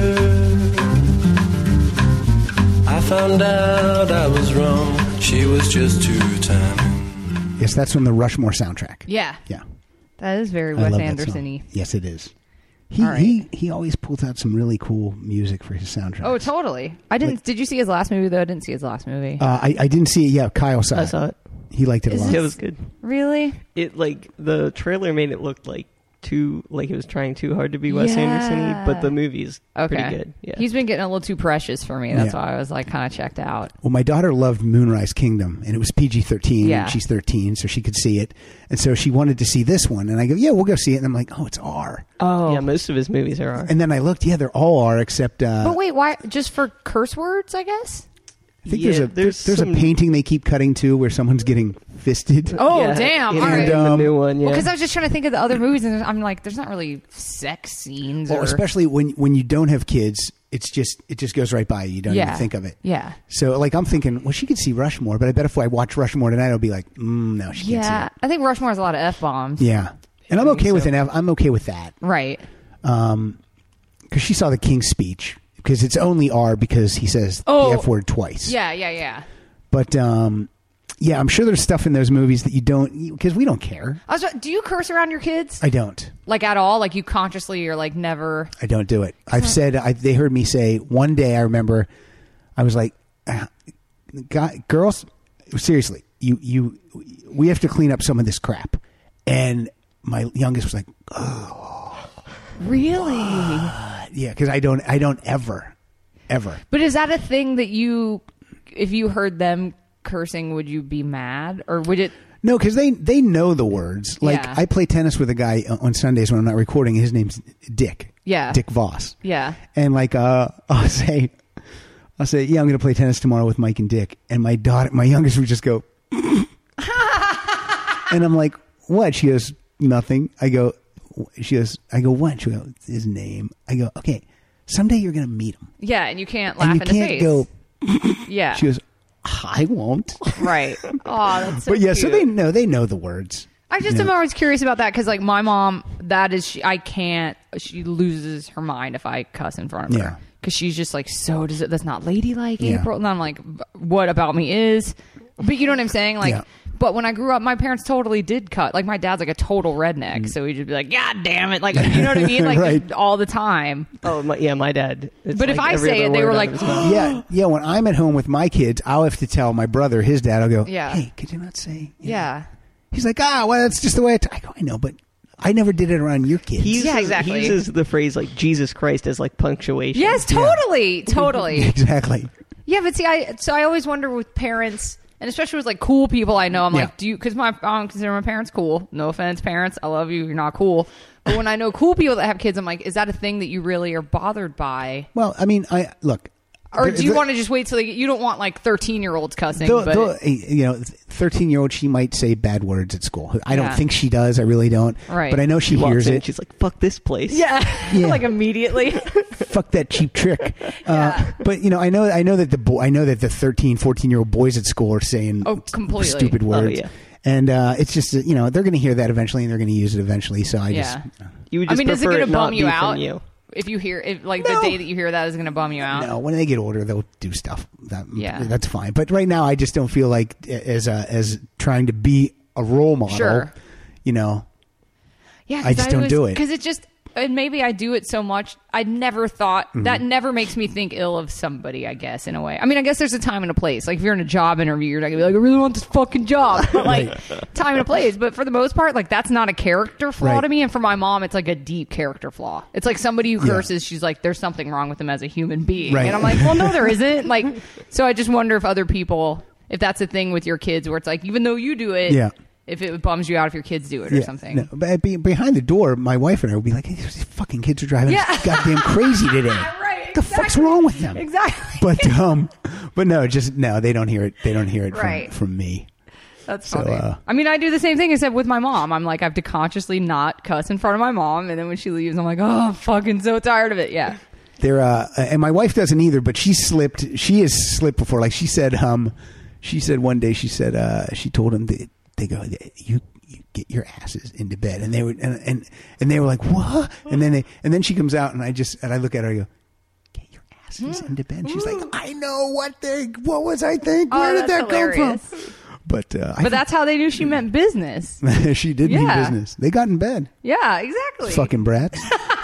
I found out I was wrong, she was just too timing. Yes, that's from the Rushmore soundtrack. Yeah. Yeah. That is very I Wes love that Anderson-y. song. Yes, it is. He All right. he he always pulls out some really cool music for his soundtrack. Oh, totally. I didn't. did you see his last movie though? I didn't see his last movie. Uh, I I didn't see it. Yeah, Kyle saw I it. saw it. He liked it a Is lot. It was good. Really? It like the trailer made it look like too like it was trying too hard to be Wes Yeah. Anderson-y, but the movie's Okay. pretty good. Yeah. He's been getting a little too precious for me. That's Yeah. why I was like kind of checked out. Well, my daughter loved Moonrise Kingdom, and it was P G thirteen. Yeah. And she's thirteen, so she could see it, and so she wanted to see this one. And I go, "Yeah, we'll go see it." And I'm like, "Oh, it's R." Oh. Yeah, most of his movies are R. And then I looked. Yeah, they're all R except. Uh, But wait, why? Just for curse words, I guess? I think Yeah, there's a there's there's, some- a painting they keep cutting to where someone's getting fisted. Oh, Yeah, damn. in All right. the um, new one, yeah. Because I was just trying to think of the other movies, and I'm like, there's not really sex scenes. Well, or... especially when when you don't have kids, it's just it just goes right by you. You don't yeah. even think of it. Yeah. So, like, I'm thinking, well, she could see Rushmore, but I bet if I watch Rushmore tonight, I'll be like, mm, no, she can't see Yeah. it. I think Rushmore has a lot of F bombs. Yeah, and I'm I think okay with so. an F. I'm okay with that. Right. Um, because she saw the King's Speech, because it's only R because he says Oh. the F word twice. Yeah, yeah, yeah. But um, yeah, I'm sure there's stuff in those movies that you don't, because we don't care. I was, do you curse around your kids? I don't. Like at all? Like you consciously or like never? I don't do it. I've said I, they heard me say one day. I remember I was like, "Ah, guy, girls, seriously, you you we have to clean up some of this crap." And my youngest was like, Really? "Yeah," because I don't I don't ever ever. But is that a thing that you, if you heard them cursing, would you be mad? Or would it? No, because they they know the words. Like Yeah. I play tennis with a guy on Sundays when I'm not recording. His name's Dick. Yeah. Dick Voss. Yeah. And like uh, I'll say, I'll say, yeah, I'm going to play tennis tomorrow with Mike and Dick. And my daughter, my youngest, would just go, and I'm like, what? She goes, nothing. I go, she goes, I go, what? She goes, his name. I go, okay. Someday you're going to meet him, Yeah, and you can't laugh and you in can't his face. go. Yeah. She goes, I won't. Right. Oh, that's so but yeah, cute. so they know they know the words. I just you am know? always curious about that because, like, my mom, that is, she, I can't, she loses her mind if I cuss in front of Yeah. her. Because she's just like, so does it, that's not ladylike, Yeah. April. And I'm like, what about me is? But you know what I'm saying? Like, Yeah. but when I grew up, my parents totally did cut. Like, my dad's like a total redneck. So he'd just be like, God damn it. Like, you know what I mean? Like, Mm. Right. all the time. Oh, my, yeah, my dad. It's But if like I every say other it, they word were out like, of his mouth. Yeah, yeah. When I'm at home with my kids, I'll have to tell my brother, his dad. I'll go, Yeah. hey, could you not say? yeah. He's like, ah, well, that's just the way I, t-. I go. I know, but I never did it around your kids. He uses, Yeah, exactly. He uses the phrase like Jesus Christ as like punctuation. Yes, totally. Totally. exactly. Yeah, but see, I so I always wonder with parents, and especially with like cool people I know. I'm Yeah. like, do you? Because my I don't consider my parents cool. No offense, parents, I love you. You're not cool. But when I know cool people that have kids, I'm like, is that a thing that you really are bothered by? Well, I mean, I look. Or do you The- want to just wait till they, you don't want like thirteen year olds cussing? Though, but though, you know, thirteen year old, she might say bad words at school. I don't Yeah. think she does. I really don't. Right. But I know she Walks hears in, it. She's like, "Fuck this place." yeah, Yeah. like immediately. Fuck that cheap trick. Uh, but you know, I know, I know that the boy, I know that the thirteen, fourteen year old boys at school are saying Oh, completely. stupid Oh, words. yeah. And uh, it's just, you know, they're going to hear that eventually, and they're going to use it eventually. So I Yeah. just, You would I just mean, is it prefer going to not bum you be from out? You. If you hear, if like No. the day that you hear that is going to bum you out. no, when they get older, they'll do stuff. That, Yeah. that's fine. But right now, I just don't feel like as a, as trying to be a role model. Sure. You know, Yeah, I just don't do it. because it just. And maybe I do it so much. I never thought Mm-hmm. that never makes me think ill of somebody. I guess in a way. I mean, I guess there's a time and a place. Like if you're in a job interview, you're not gonna be like, I really want this fucking job. But like time and a place. But for the most part, like that's not a character flaw Right. to me. And for my mom, it's like a deep character flaw. It's like somebody who Yeah. curses. She's like, there's something wrong with them as a human being. Right. And I'm like, well, no, there isn't. Like, so I just wonder if other people, if that's a thing with your kids, where it's like, even though you do it, Yeah. if it bums you out if your kids do it or something. No, but be, behind the door, my wife and I would be like, hey, these fucking kids are driving Yeah. us goddamn crazy today. Right, What the fuck's wrong with them? Exactly. But um, but no, just no, they don't hear it. They don't hear it from, Right. from me. That's So, funny. uh, I mean, I do the same thing except with my mom. I'm like, I have to consciously not cuss in front of my mom, and then when she leaves, I'm like, oh, I'm fucking so tired of it. Yeah. They're uh, and my wife doesn't either. But she slipped. She has slipped before. Like she said, um, she said one day, she said, uh, she told him that they go, you. You get your asses into bed, and they would, and, and and they were like, what? And then they, and then she comes out, and I just, and I look at her, and I go, get your asses into bed. And she's like, I know what they, what was I think? Oh, Where did that that's hilarious. come from? But uh, I But that's how they knew she meant business. think she did mean Yeah. business. They got in bed, Yeah, exactly. fucking brats.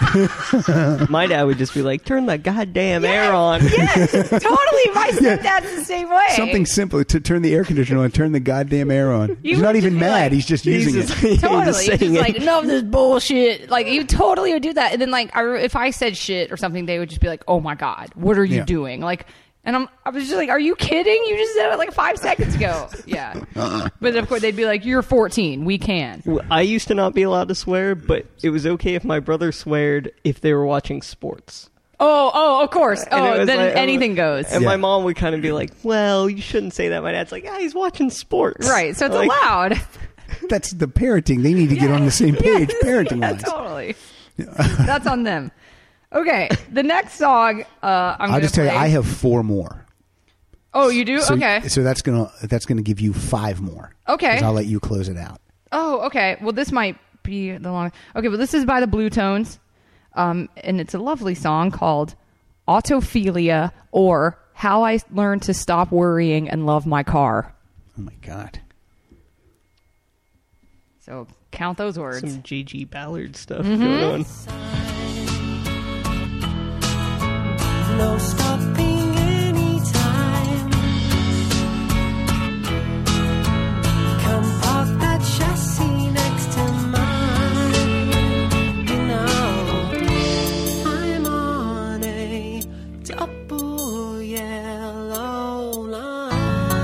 My dad would just be like, "Turn the goddamn air on." Yes, totally. My stepdad's the same way. Something simple to turn the air conditioner on, turn the goddamn air on. You He's not would even just be mad. like- he's just He's using just- it. he's Totally. just It's just saying like, it. enough of this bullshit. Like, you totally would do that. And then, like, I, if I said shit or something, they would just be like, oh my God, what are you Yeah. doing? Like, and I'm, I was just like, are you kidding? You just said it like five seconds ago. Yeah. But of course, they'd be like, you're fourteen. We can. I used to not be allowed to swear, but it was okay if my brother sweared if they were watching sports. Oh, oh, of course. And it Oh, was then like- anything goes. And Yeah. my mom would kind of be like, "Well, you shouldn't say that." My dad's like, "Yeah, he's watching sports." Right. So it's Like, allowed. That's the parenting. They need to get on the same page, parenting Yeah, wise. totally. That's on them. Okay. The next song, uh, I'm I'll gonna just tell you, play- I have four more. Oh, you do? So, okay. So that's gonna that's gonna give you five more. Okay. 'Cause I'll let you close it out. Oh, okay. Well, this might be the long. Okay, well, this is by the Blue Tones, um, and it's a lovely song called "Autophilia" or "How I Learned to Stop Worrying and Love My Car." Oh my god. So count those words. Some G G Ballard stuff Mm-hmm. going on. No stopping anytime. Come park that chassis next to mine. You know, I'm on a double yellow line.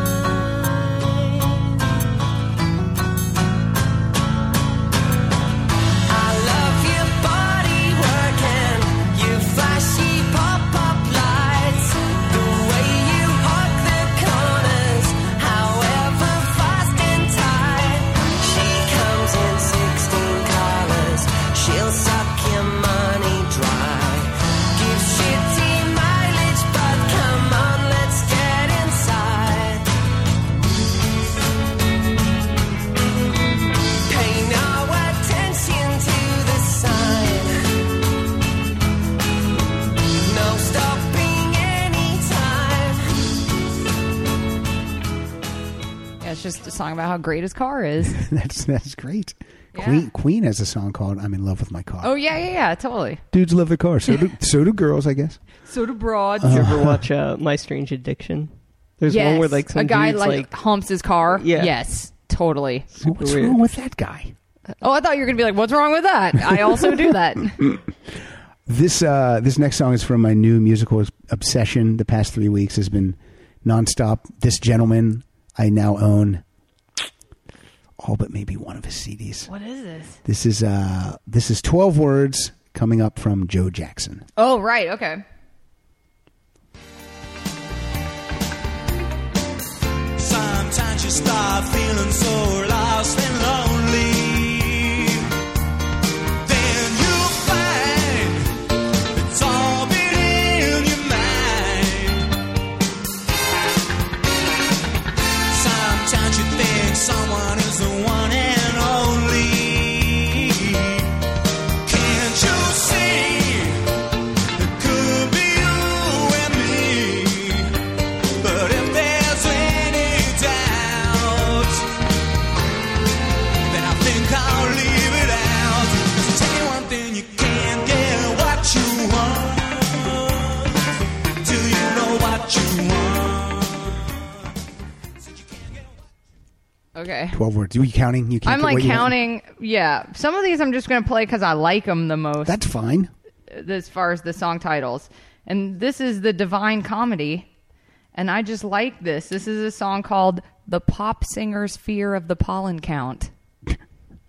I love your body working, you flashy pop-up lights, the way you hug the corners, however fast and tight. She comes in sixteen colors, she'll suck your money dry. Give shitty mileage, but come on, let's get inside. Pay no attention to the sign. No stopping anytime. Yeah, it's just a song about how great his car is. that's that's great. Yeah. Queen Queen has a song called "I'm in Love with My Car." Oh yeah, yeah, yeah, totally. Dudes love their cars. So do so do girls, I guess. So do broads. Did you ever watch uh, My Strange Addiction? There's yes. one where like some a guy dude's like, like, humps his car. Yeah. Yes, totally. What's weird. wrong with that guy? Oh, I thought you were gonna be like, "What's wrong with that?" I also do that. This uh, this next song is from my new musical obsession. The past three weeks has been nonstop. This gentleman I now own all but maybe one of his C Ds. What is this? This is uh, this is twelve words coming up from Joe Jackson. Oh, right. Okay. you start feeling so lost and lonely, then you'll find it's all been in your mind. Sometimes you think someone is the one and only. Can't you see it could be you and me? But if there's any doubt, then I think I'll leave it out. 'Cause I'll tell you one thing, you can't get what you want till you know what you want. Okay. Twelve words. Are you counting? You can't I'm get like what you want? counting. Yeah. Some of these I'm just going to play because I like them the most. That's fine. As far as the song titles. And this is the Divine Comedy. And I just like this. This is a song called The Pop Singer's Fear of the Pollen Count. I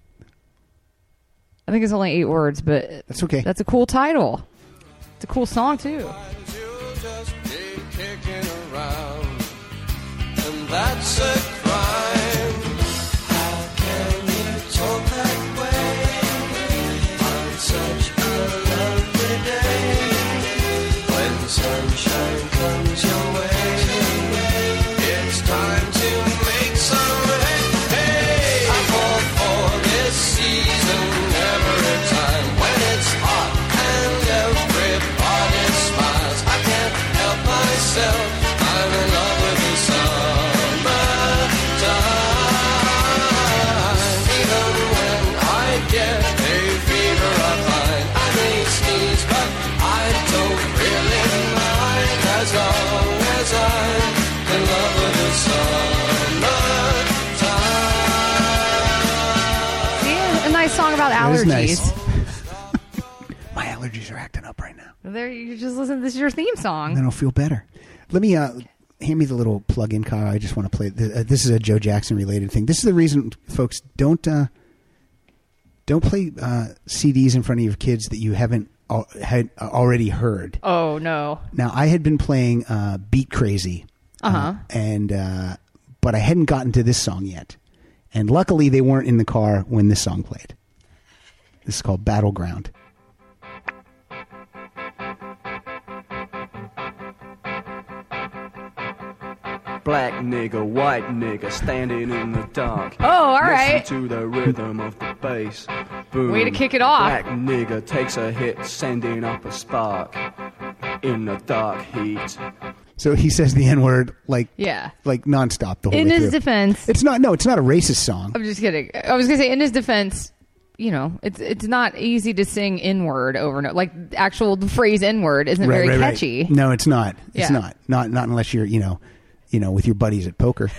think it's only eight words, but That's okay. that's a cool title. It's a cool song, too. You'll just be kicking around, and that's a crime. How can you talk that way on such a lovely day? When sunshine comes your way, it's time to make some hay. Hey, I fall for this season every time when it's hot and everybody smiles. I can't help myself. I'm in love with the summertime. Even when I get a fever, I find I may sneeze, but I don't really mind as long as I'm in love with the summertime. See, a nice song about That is allergies. nice. My allergies are acting up right now. There, you just listen. This is your theme song. Then I'll feel better. Let me uh, hand me the little plug-in car. I just want to play. Th- uh, this is a Joe Jackson related thing. This is the reason, folks, don't uh, don't play uh, C Ds in front of your kids that you haven't al- had uh, already heard. Oh, no. Now, I had been playing uh, Beat Crazy, Uh-huh. and uh, but I hadn't gotten to this song yet. And luckily, they weren't in the car when this song played. This is called Battleground. Black nigga, white nigga, standing in the dark. Oh, all right. Listen to the rhythm of the bass. Boom. Way to kick it off. Black nigga takes a hit, sending up a spark in the dark heat. So he says the N word like Yeah. like nonstop the whole In way his through. defense, It's not. No, it's not a racist song. I'm just kidding. I was gonna say, in his defense, you know, it's it's not easy to sing N-word over and over. Like actual the phrase N-word isn't very catchy. No, it's not. It's Yeah. not. Not not unless you're you know, you know, with your buddies at poker.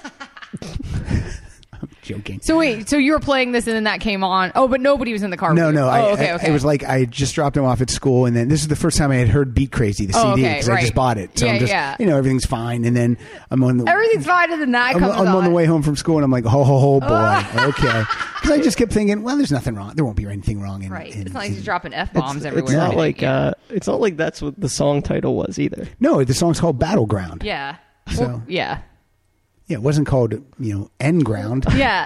I'm joking. So wait, so you were playing this and then that came on. Oh, but nobody was in the car. No, with you. no. Oh, I, okay, I- okay. It was like I just dropped him off at school, and then this is the first time I had heard Beat Crazy, the Oh, C D, okay, because I right. just bought it. So Yeah, I'm just, yeah. you know, everything's fine. And then I'm on the Everything's fine, and then that I'm, comes I'm on the on. way home from school, and I'm like, ho ho ho, boy, okay. Because I just kept thinking, well, there's nothing wrong. There won't be anything wrong. In, Right. in- It's not like in- he's dropping F bombs It's, everywhere. it's not right? like yeah. uh, it's not like that's what the song title was either. No, the song's called Battleground. yeah. So- Well, yeah. Yeah, it wasn't called, you know, End Ground Yeah.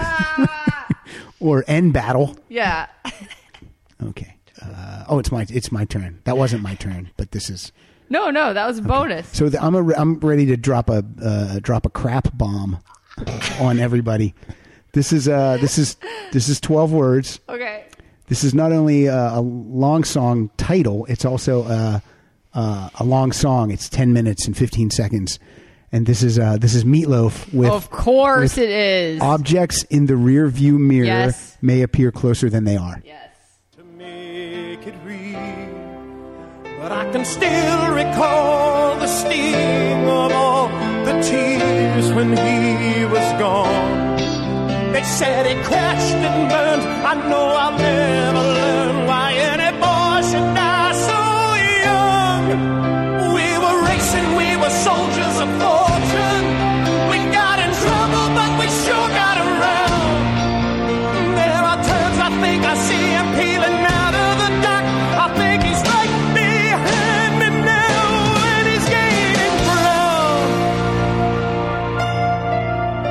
or End Battle. Yeah. Okay. Uh, oh, it's my it's my turn. That wasn't my turn, but this is. No, no, that was a bonus. So the, I'm a, I'm ready to drop a uh, drop a crap bomb on everybody. This is uh this is this is twelve words. Okay. This is not only a, a long song title; it's also a, a a long song. It's ten minutes and fifteen seconds, and this is uh this is Meatloaf with Of course with it is. objects in the rear view mirror Yes. may appear closer than they are. Yes. To make it real, but I can still recall the sting of all the tears when he was gone. They said he crashed and burned. I know I'll never learn why any boy should die so young. We were racing, we were soldiers of fortune. We got in trouble, but we sure got around. There are times I think I see him peeling out of the dark. I think he's right behind me now, and he's gaining ground.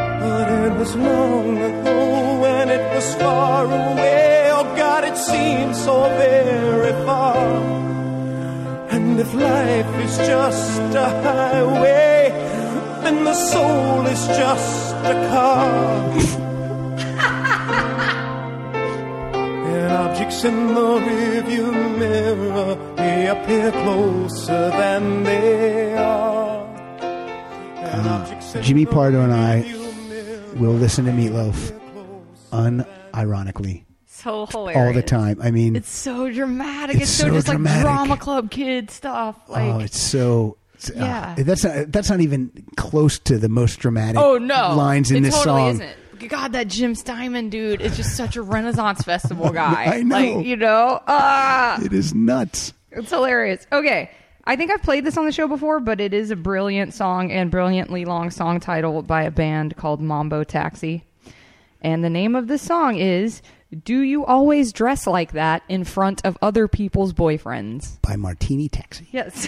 far away. Oh God, it seems so very far. And if life is just a highway, then the soul is just a car. And objects in the rearview mirror may appear closer than they are. And objects in Jimmy the Pardo and I rearview mirror will listen to Meatloaf unironically So hilarious. all the time. I mean, It's so dramatic. It's, It's so, so just dramatic. like drama club kid stuff. Like, oh, it's so. it's- Yeah. uh, that's not. That's not even close to the most dramatic. oh no, lines in it this totally song. Isn't. God, that Jim Steinman dude is just such a Renaissance Festival guy. I know. Like, you know, ah, It is nuts. it's hilarious. Okay. I think I've played this on the show before, but it is a brilliant song and brilliantly long song title by a band called Mambo Taxi. And the name of the song is Do You Always Dress Like That in Front of Other People's Boyfriends? By Martini Taxi. Yes.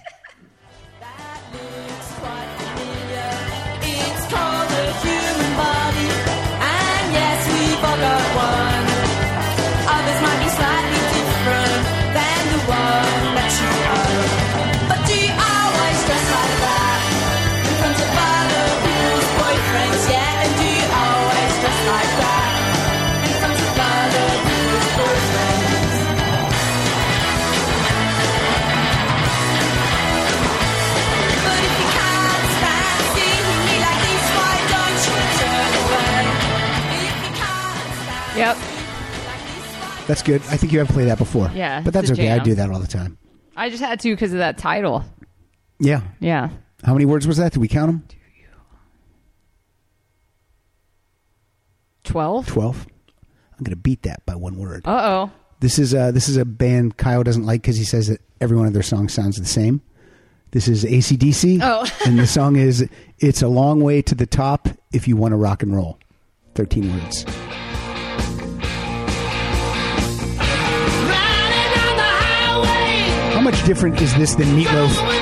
It's called the human body, and yes, we've all got one. Others might be slightly different than the one that you are. But do you always dress like that in front of other people's boyfriends? Yeah, and do you always dress like that in front of other people's boyfriends? But if you can't stand seeing me like this, why don't you turn away? If you can't stand Yep. That's good. I think you have played that before. Yeah, but that's it's a okay. I jam. do that all the time. I just had to because of that title. Yeah. Yeah. How many words was that? Did we count them? twelve? Twelve. I'm going to beat that by one word. Uh-oh. This is uh, this is a band Kyle doesn't like because he says that every one of their songs sounds the same. This is A C D C. Oh. And the song is It's a Long Way to the Top If You Want to Rock and Roll. thirteen words. How much different is this than Meatloaf?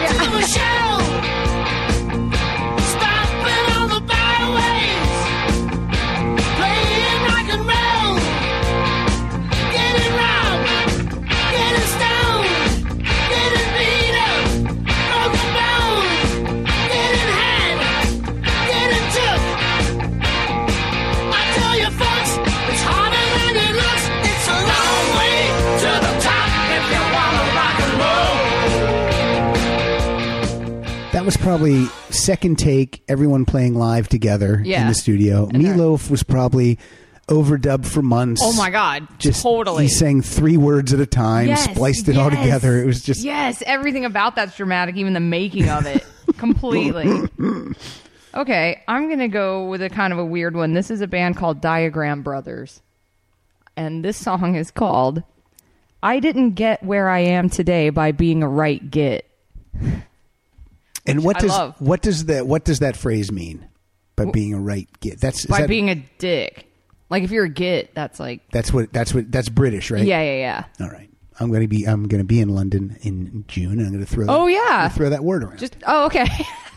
That was probably second take, everyone playing live together in Yeah. the studio. Meatloaf was probably overdubbed for months. Oh my God. Just totally. He sang three words at a time, Yes, spliced it all yes. together. It was just Yes, everything about that's dramatic, even the making of it. Completely. Okay, I'm going to go with a kind of a weird one. This is a band called Diagram Brothers. And this song is called I Didn't Get Where I Am Today by Being a Right Git. And what I does love. what does that what does that phrase mean? By being a right git. That's is By that, being a dick. Like if you're a git, that's like that's what that's what that's British, right? Yeah, yeah, yeah. All right. I'm gonna be I'm gonna be in London in June, and I'm gonna throw. That, Oh, yeah. I'm gonna throw that word around. Just oh, okay.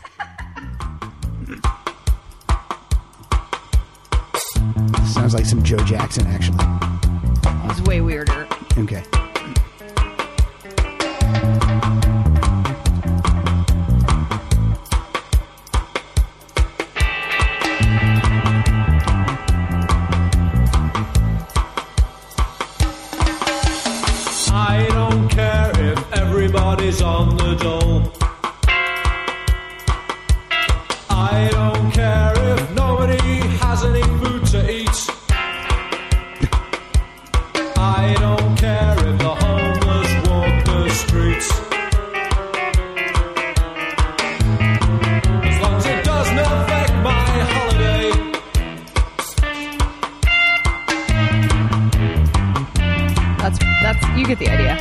Sounds like some Joe Jackson, actually. It's way weirder. Okay. I don't care if everybody's on the dole. I don't care if nobody has any food to eat. I don't care if the homeless walk the streets. As long as it doesn't affect my holiday. That's that's you get the idea.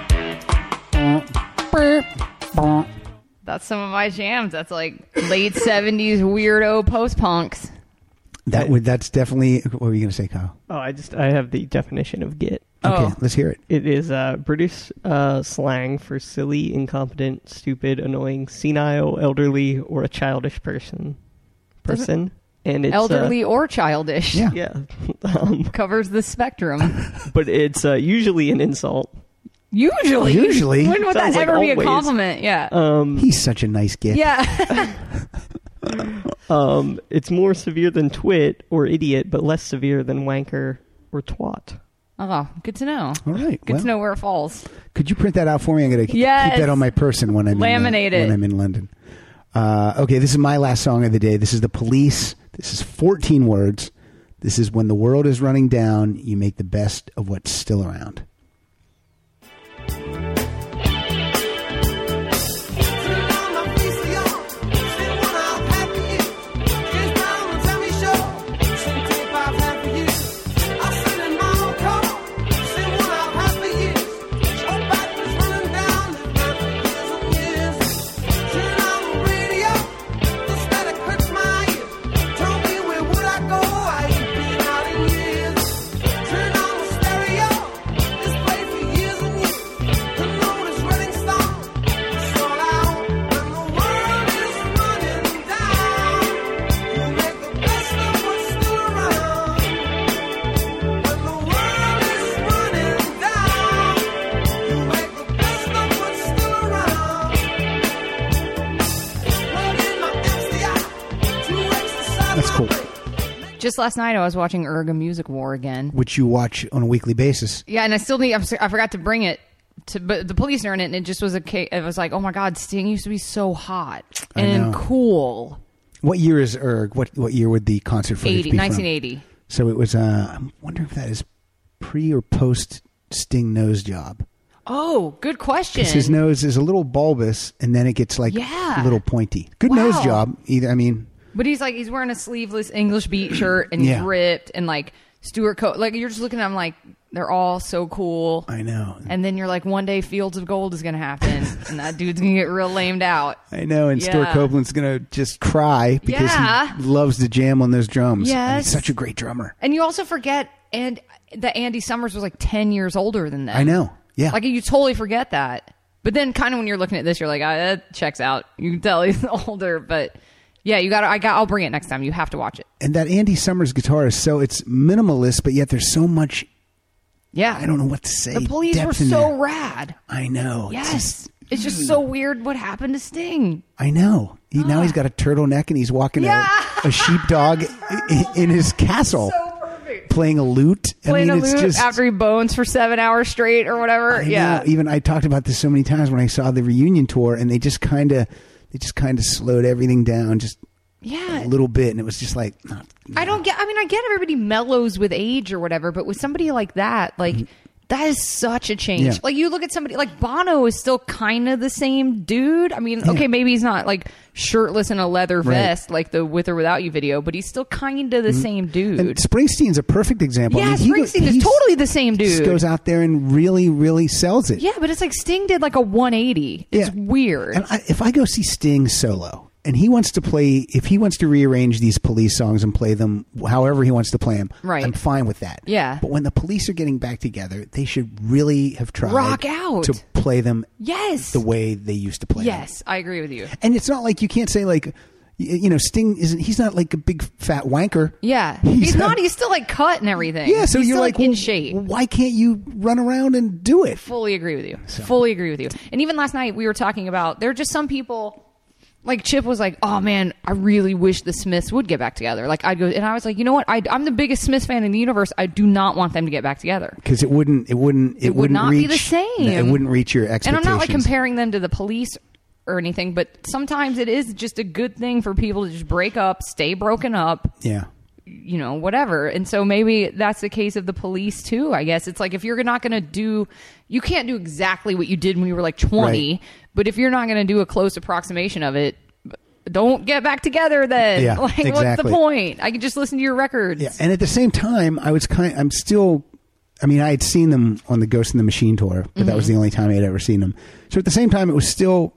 That's some of my jams. That's like late seventies weirdo post punks. That would that's definitely. What were you gonna say, Kyle? Oh, I just I have the definition of git. Okay, Oh. let's hear it. It is uh, British uh, slang for silly, incompetent, stupid, annoying, senile, elderly, or a childish person. Person. and it's elderly uh, or childish. Yeah. yeah, um, Covers the spectrum. but it's uh, usually an insult. Usually. Usually. When would that Sounds like ever be a always. compliment? Yeah. Um, He's such a nice kid. yeah. um, it's more severe than twit or idiot, but less severe than wanker or twat. Oh, good to know. All right. Good well, to know where it falls. Could you print that out for me? I'm going to Yes. keep that on my person when I'm Laminate in, uh, it. when I'm in London. Uh, okay, this is my last song of the day. This is The Police. This is fourteen words. This is when the world is running down, you make the best of what's still around. That's cool. Just last night, I was watching Urga Music War again. Which you watch on a weekly basis. Yeah, and I still need. I'm, sorry, I forgot to bring it. To, but the police are in it, and it just was a case. It was like, oh my god, Sting used to be so hot I and know. cool. What year is Erg? What what year would the concert footage eighty, be from? nineteen eighty. So it was. Uh, I'm wondering if that is pre or post Sting nose job. Oh, good question. 'Cause his nose is a little bulbous, and then it gets like Yeah. a little pointy. Good Wow. nose job. Either I mean, But he's like, he's wearing a sleeveless English beat shirt, and he's Yeah. ripped, and like Stuart Coat. Like you're just looking at him like they're all so cool. I know. And then you're like, one day Fields of Gold is gonna happen, and that dude's gonna get real lamed out. I know, and Stuart Yeah. Copeland's gonna just cry because Yeah. he loves to jam on those drums. And Yes. he's such a great drummer. And you also forget, and that Andy Summers was like ten years older than them. I know. Yeah. Like you totally forget that. But then, kind of when you're looking at this, you're like, ah, that checks out. You can tell he's older, but yeah, you got. to I got. I'll bring it next time. You have to watch it. And that Andy Summers guitar is so it's minimalist, but yet there's so much. Yeah, I don't know what to say. The Police were depth in so there. rad. I know. It's Yes, just- it's just so weird what happened to Sting. I know. He, Now he's got a turtleneck and he's walking Yeah. a, a sheepdog in, in his castle, So perfect. playing a lute. Playing I mean, a it's lute just after he bones for seven hours straight or whatever. I yeah, know. Even I talked about this so many times when I saw the reunion tour, and they just kind of, they just kind of slowed everything down just yeah. a little bit, and it was just like, no, I don't get. I mean, I get everybody mellows with age or whatever, but with somebody like that, like that is such a change. Yeah. Like you look at somebody like Bono is still kind of the same dude. I mean, okay, maybe he's not like shirtless in a leather Right. vest like the With or Without You video, but he's still kind of the same dude. And Springsteen's a perfect example. yeah, I mean, he go- Springsteen is he's- totally the same dude. Just goes out there and really, really sells it. Yeah, but it's like Sting did like a one eighty. It's Yeah. weird. And I, if I go see Sting solo, and he wants to play, if he wants to rearrange these Police songs and play them however he wants to play them, Right. I'm fine with that. Yeah. But when the Police are getting back together, they should really have tried Rock out. to play them yes. the way they used to play them. Yes, I agree with you. And it's not like you can't say like, y- you know, Sting isn't. He's not like a big fat wanker. Yeah, He's he's, not- not. He's still like cut and everything. Yeah. So He's you're still, like, in well, shape. why can't you run around and do it? Fully agree with you. Fully agree with you. And even last night we were talking about there are just some people. Like Chip was like, "Oh man, I really wish the Smiths would get back together." Like I'd go, and I was like, "You know what? I, I'm the biggest Smiths fan in the universe. I do not want them to get back together." Because it wouldn't. It wouldn't. It, It would wouldn't not reach, be the same. It wouldn't reach your And expectations. I'm not like comparing them to the Police or anything, but sometimes it is just a good thing for people to just break up, stay broken up, Yeah. you know, whatever. And so maybe that's the case of the Police too. I guess it's like if you're not going to do, you can't do exactly what you did when you were like twenty, Right. but if you're not going to do a close approximation of it, don't get back together then. Yeah, like, what's exactly. the point? I can just listen to your records. Yeah, and at the same time, I was kind. I'm still. I mean, I had seen them on the Ghost in the Machine tour, but that was Mm-hmm. the only time I had ever seen them. So at the same time, it was still.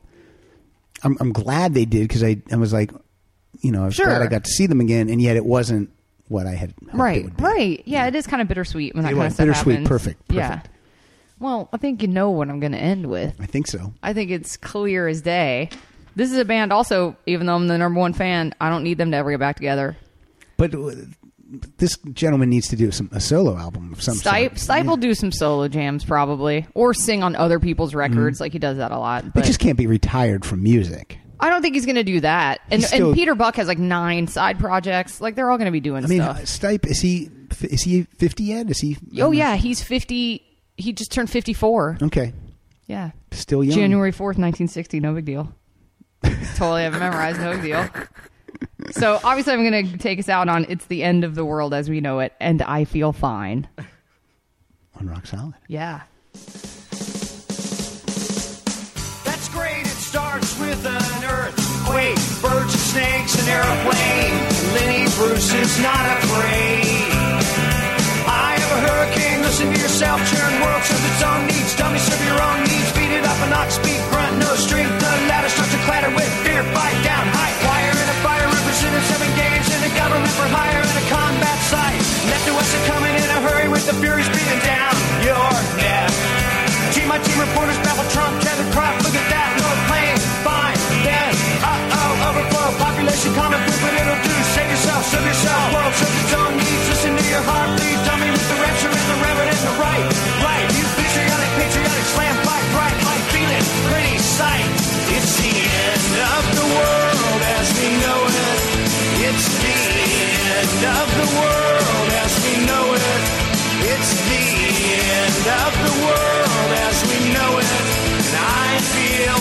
I'm, I'm glad they did because I, I was like, you know, I was Sure. glad I got to see them again, and yet it wasn't what I had hoped it Right, would be. right. Yeah, it is kind of bittersweet when that It kind was of stuff bittersweet, happens. perfect, Yeah. perfect. Well, I think you know what I'm going to end with. I think so. I think it's clear as day. This is a band also, even though I'm the number one fan, I don't need them to ever get back together. But uh, this gentleman needs to do some a solo album of some Stipe, sort. Stipe will do some solo jams probably, or sing on other people's records. Like he does that a lot. He But just can't be retired from music. I don't think he's going to do that. And, He's still- and Peter Buck has like nine side projects. Like they're all going to be doing I mean, stuff. uh, Stipe, is he is he fifty yet? Is he? Oh yeah, he's fifty. He just turned fifty-four. Okay. Yeah. Still young. January fourth, nineteen sixty. No big deal. Totally have it memorized. No big deal. So obviously I'm going to take us out on It's the End of the World as We Know It, and I Feel Fine. On Rock Solid. Yeah. That's great, it starts with an earthquake, birds and snakes, an airplane. Lenny Bruce is not afraid. I have a hurricane, listen to yourself, churn world serves its own needs. Dummy serve your own needs, beat it up and not speak, grunt, no strength. The ladder starts to clatter with fear, fight down, high wire in a fire, representatives have engaged in a government for hire in a combat site. Left to us are coming in a hurry with the furies beating down your neck. Team my team reporters baffle Trump, Kevin Crop, look at that, no plane, fine, then, uh-oh, overflow, population common food, but it'll do, save yourself, serve yourself, world serves its own needs, listen to your heart, please, dummy with the rapture and the reverend and the right, right, you patriotic, patriotic, slam, fight, right, I feel it, pretty sight, it's the end of the world as we know it, it's the end of the world as we know it, it's the end of the world as we know it, and I feel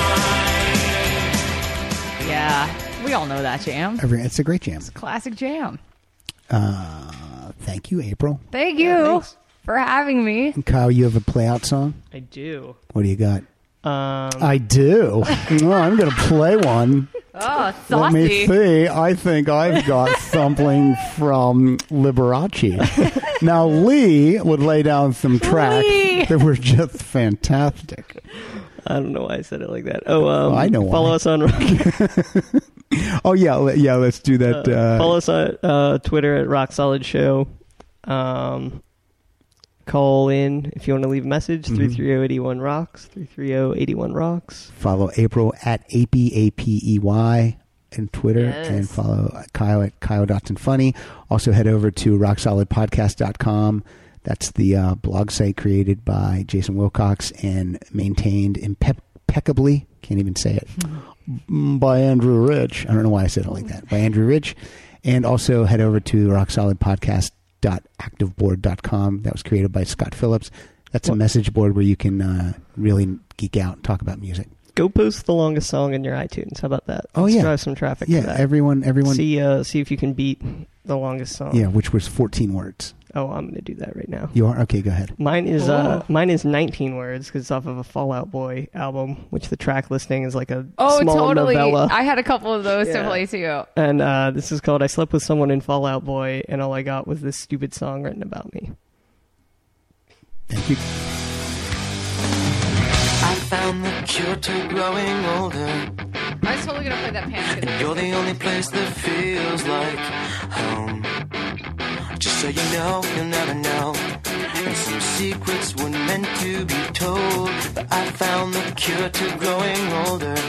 fine. Yeah. We all know that jam. Every, it's a great jam. Classic jam. Uh, thank you, April. Thank you Yeah, thanks. for having me. And Kyle, you have a play out song? I do. What do you got? Um, I do. Well, I'm going to play one. Oh, Let me saucy. see. I think I've got something from Liberace. Now, Lee would lay down some tracks Lee. that were just fantastic. I don't know why I said it like that. Oh, um, Oh, I know why. Follow us on Oh, yeah. le- Yeah, let's do that. uh, Uh, follow us on uh, Twitter at Rock Solid Show. Um, call in if you want to leave a message. Mhm. three three zero, eight one rocks. three three zero, eight one rocks. follow April at A P A P E Y on Twitter. Yes. And follow Kyle at Kyle Dotson Funny. Also head over to rock solid podcast dot com. That's the uh, blog site created by Jason Wilcox and maintained impe- impeccably, can't even say it, by Andrew Rich. I don't know why I said it like that. By Andrew Rich. And also head over to rock solid podcast dot active board dot com. That was created by Scott Phillips. That's a message board where you can uh, really geek out and talk about music. Go post the longest song in your iTunes. How about that? Oh, Let's yeah. drive some traffic Yeah, to that. everyone, everyone. See, uh, see if you can beat the longest song. Yeah, which was fourteen words. Oh, I'm going to do that right now. You are? Okay, go ahead. Mine is uh, Oh. mine is nineteen words because it's off of a Fall Out Boy album, which the track listing is like a Oh, small totally. novella. I had a couple of those to Yeah. play too. And uh, this is called I Slept With Someone in Fall Out Boy, and all I got was this stupid song written about me. Thank you. I found the cure to growing older. I was totally gonna play that pan. And you're the only place that feels like home. Just so you know, you'll never know. And some secrets weren't meant to be told. But I found the cure to growing older.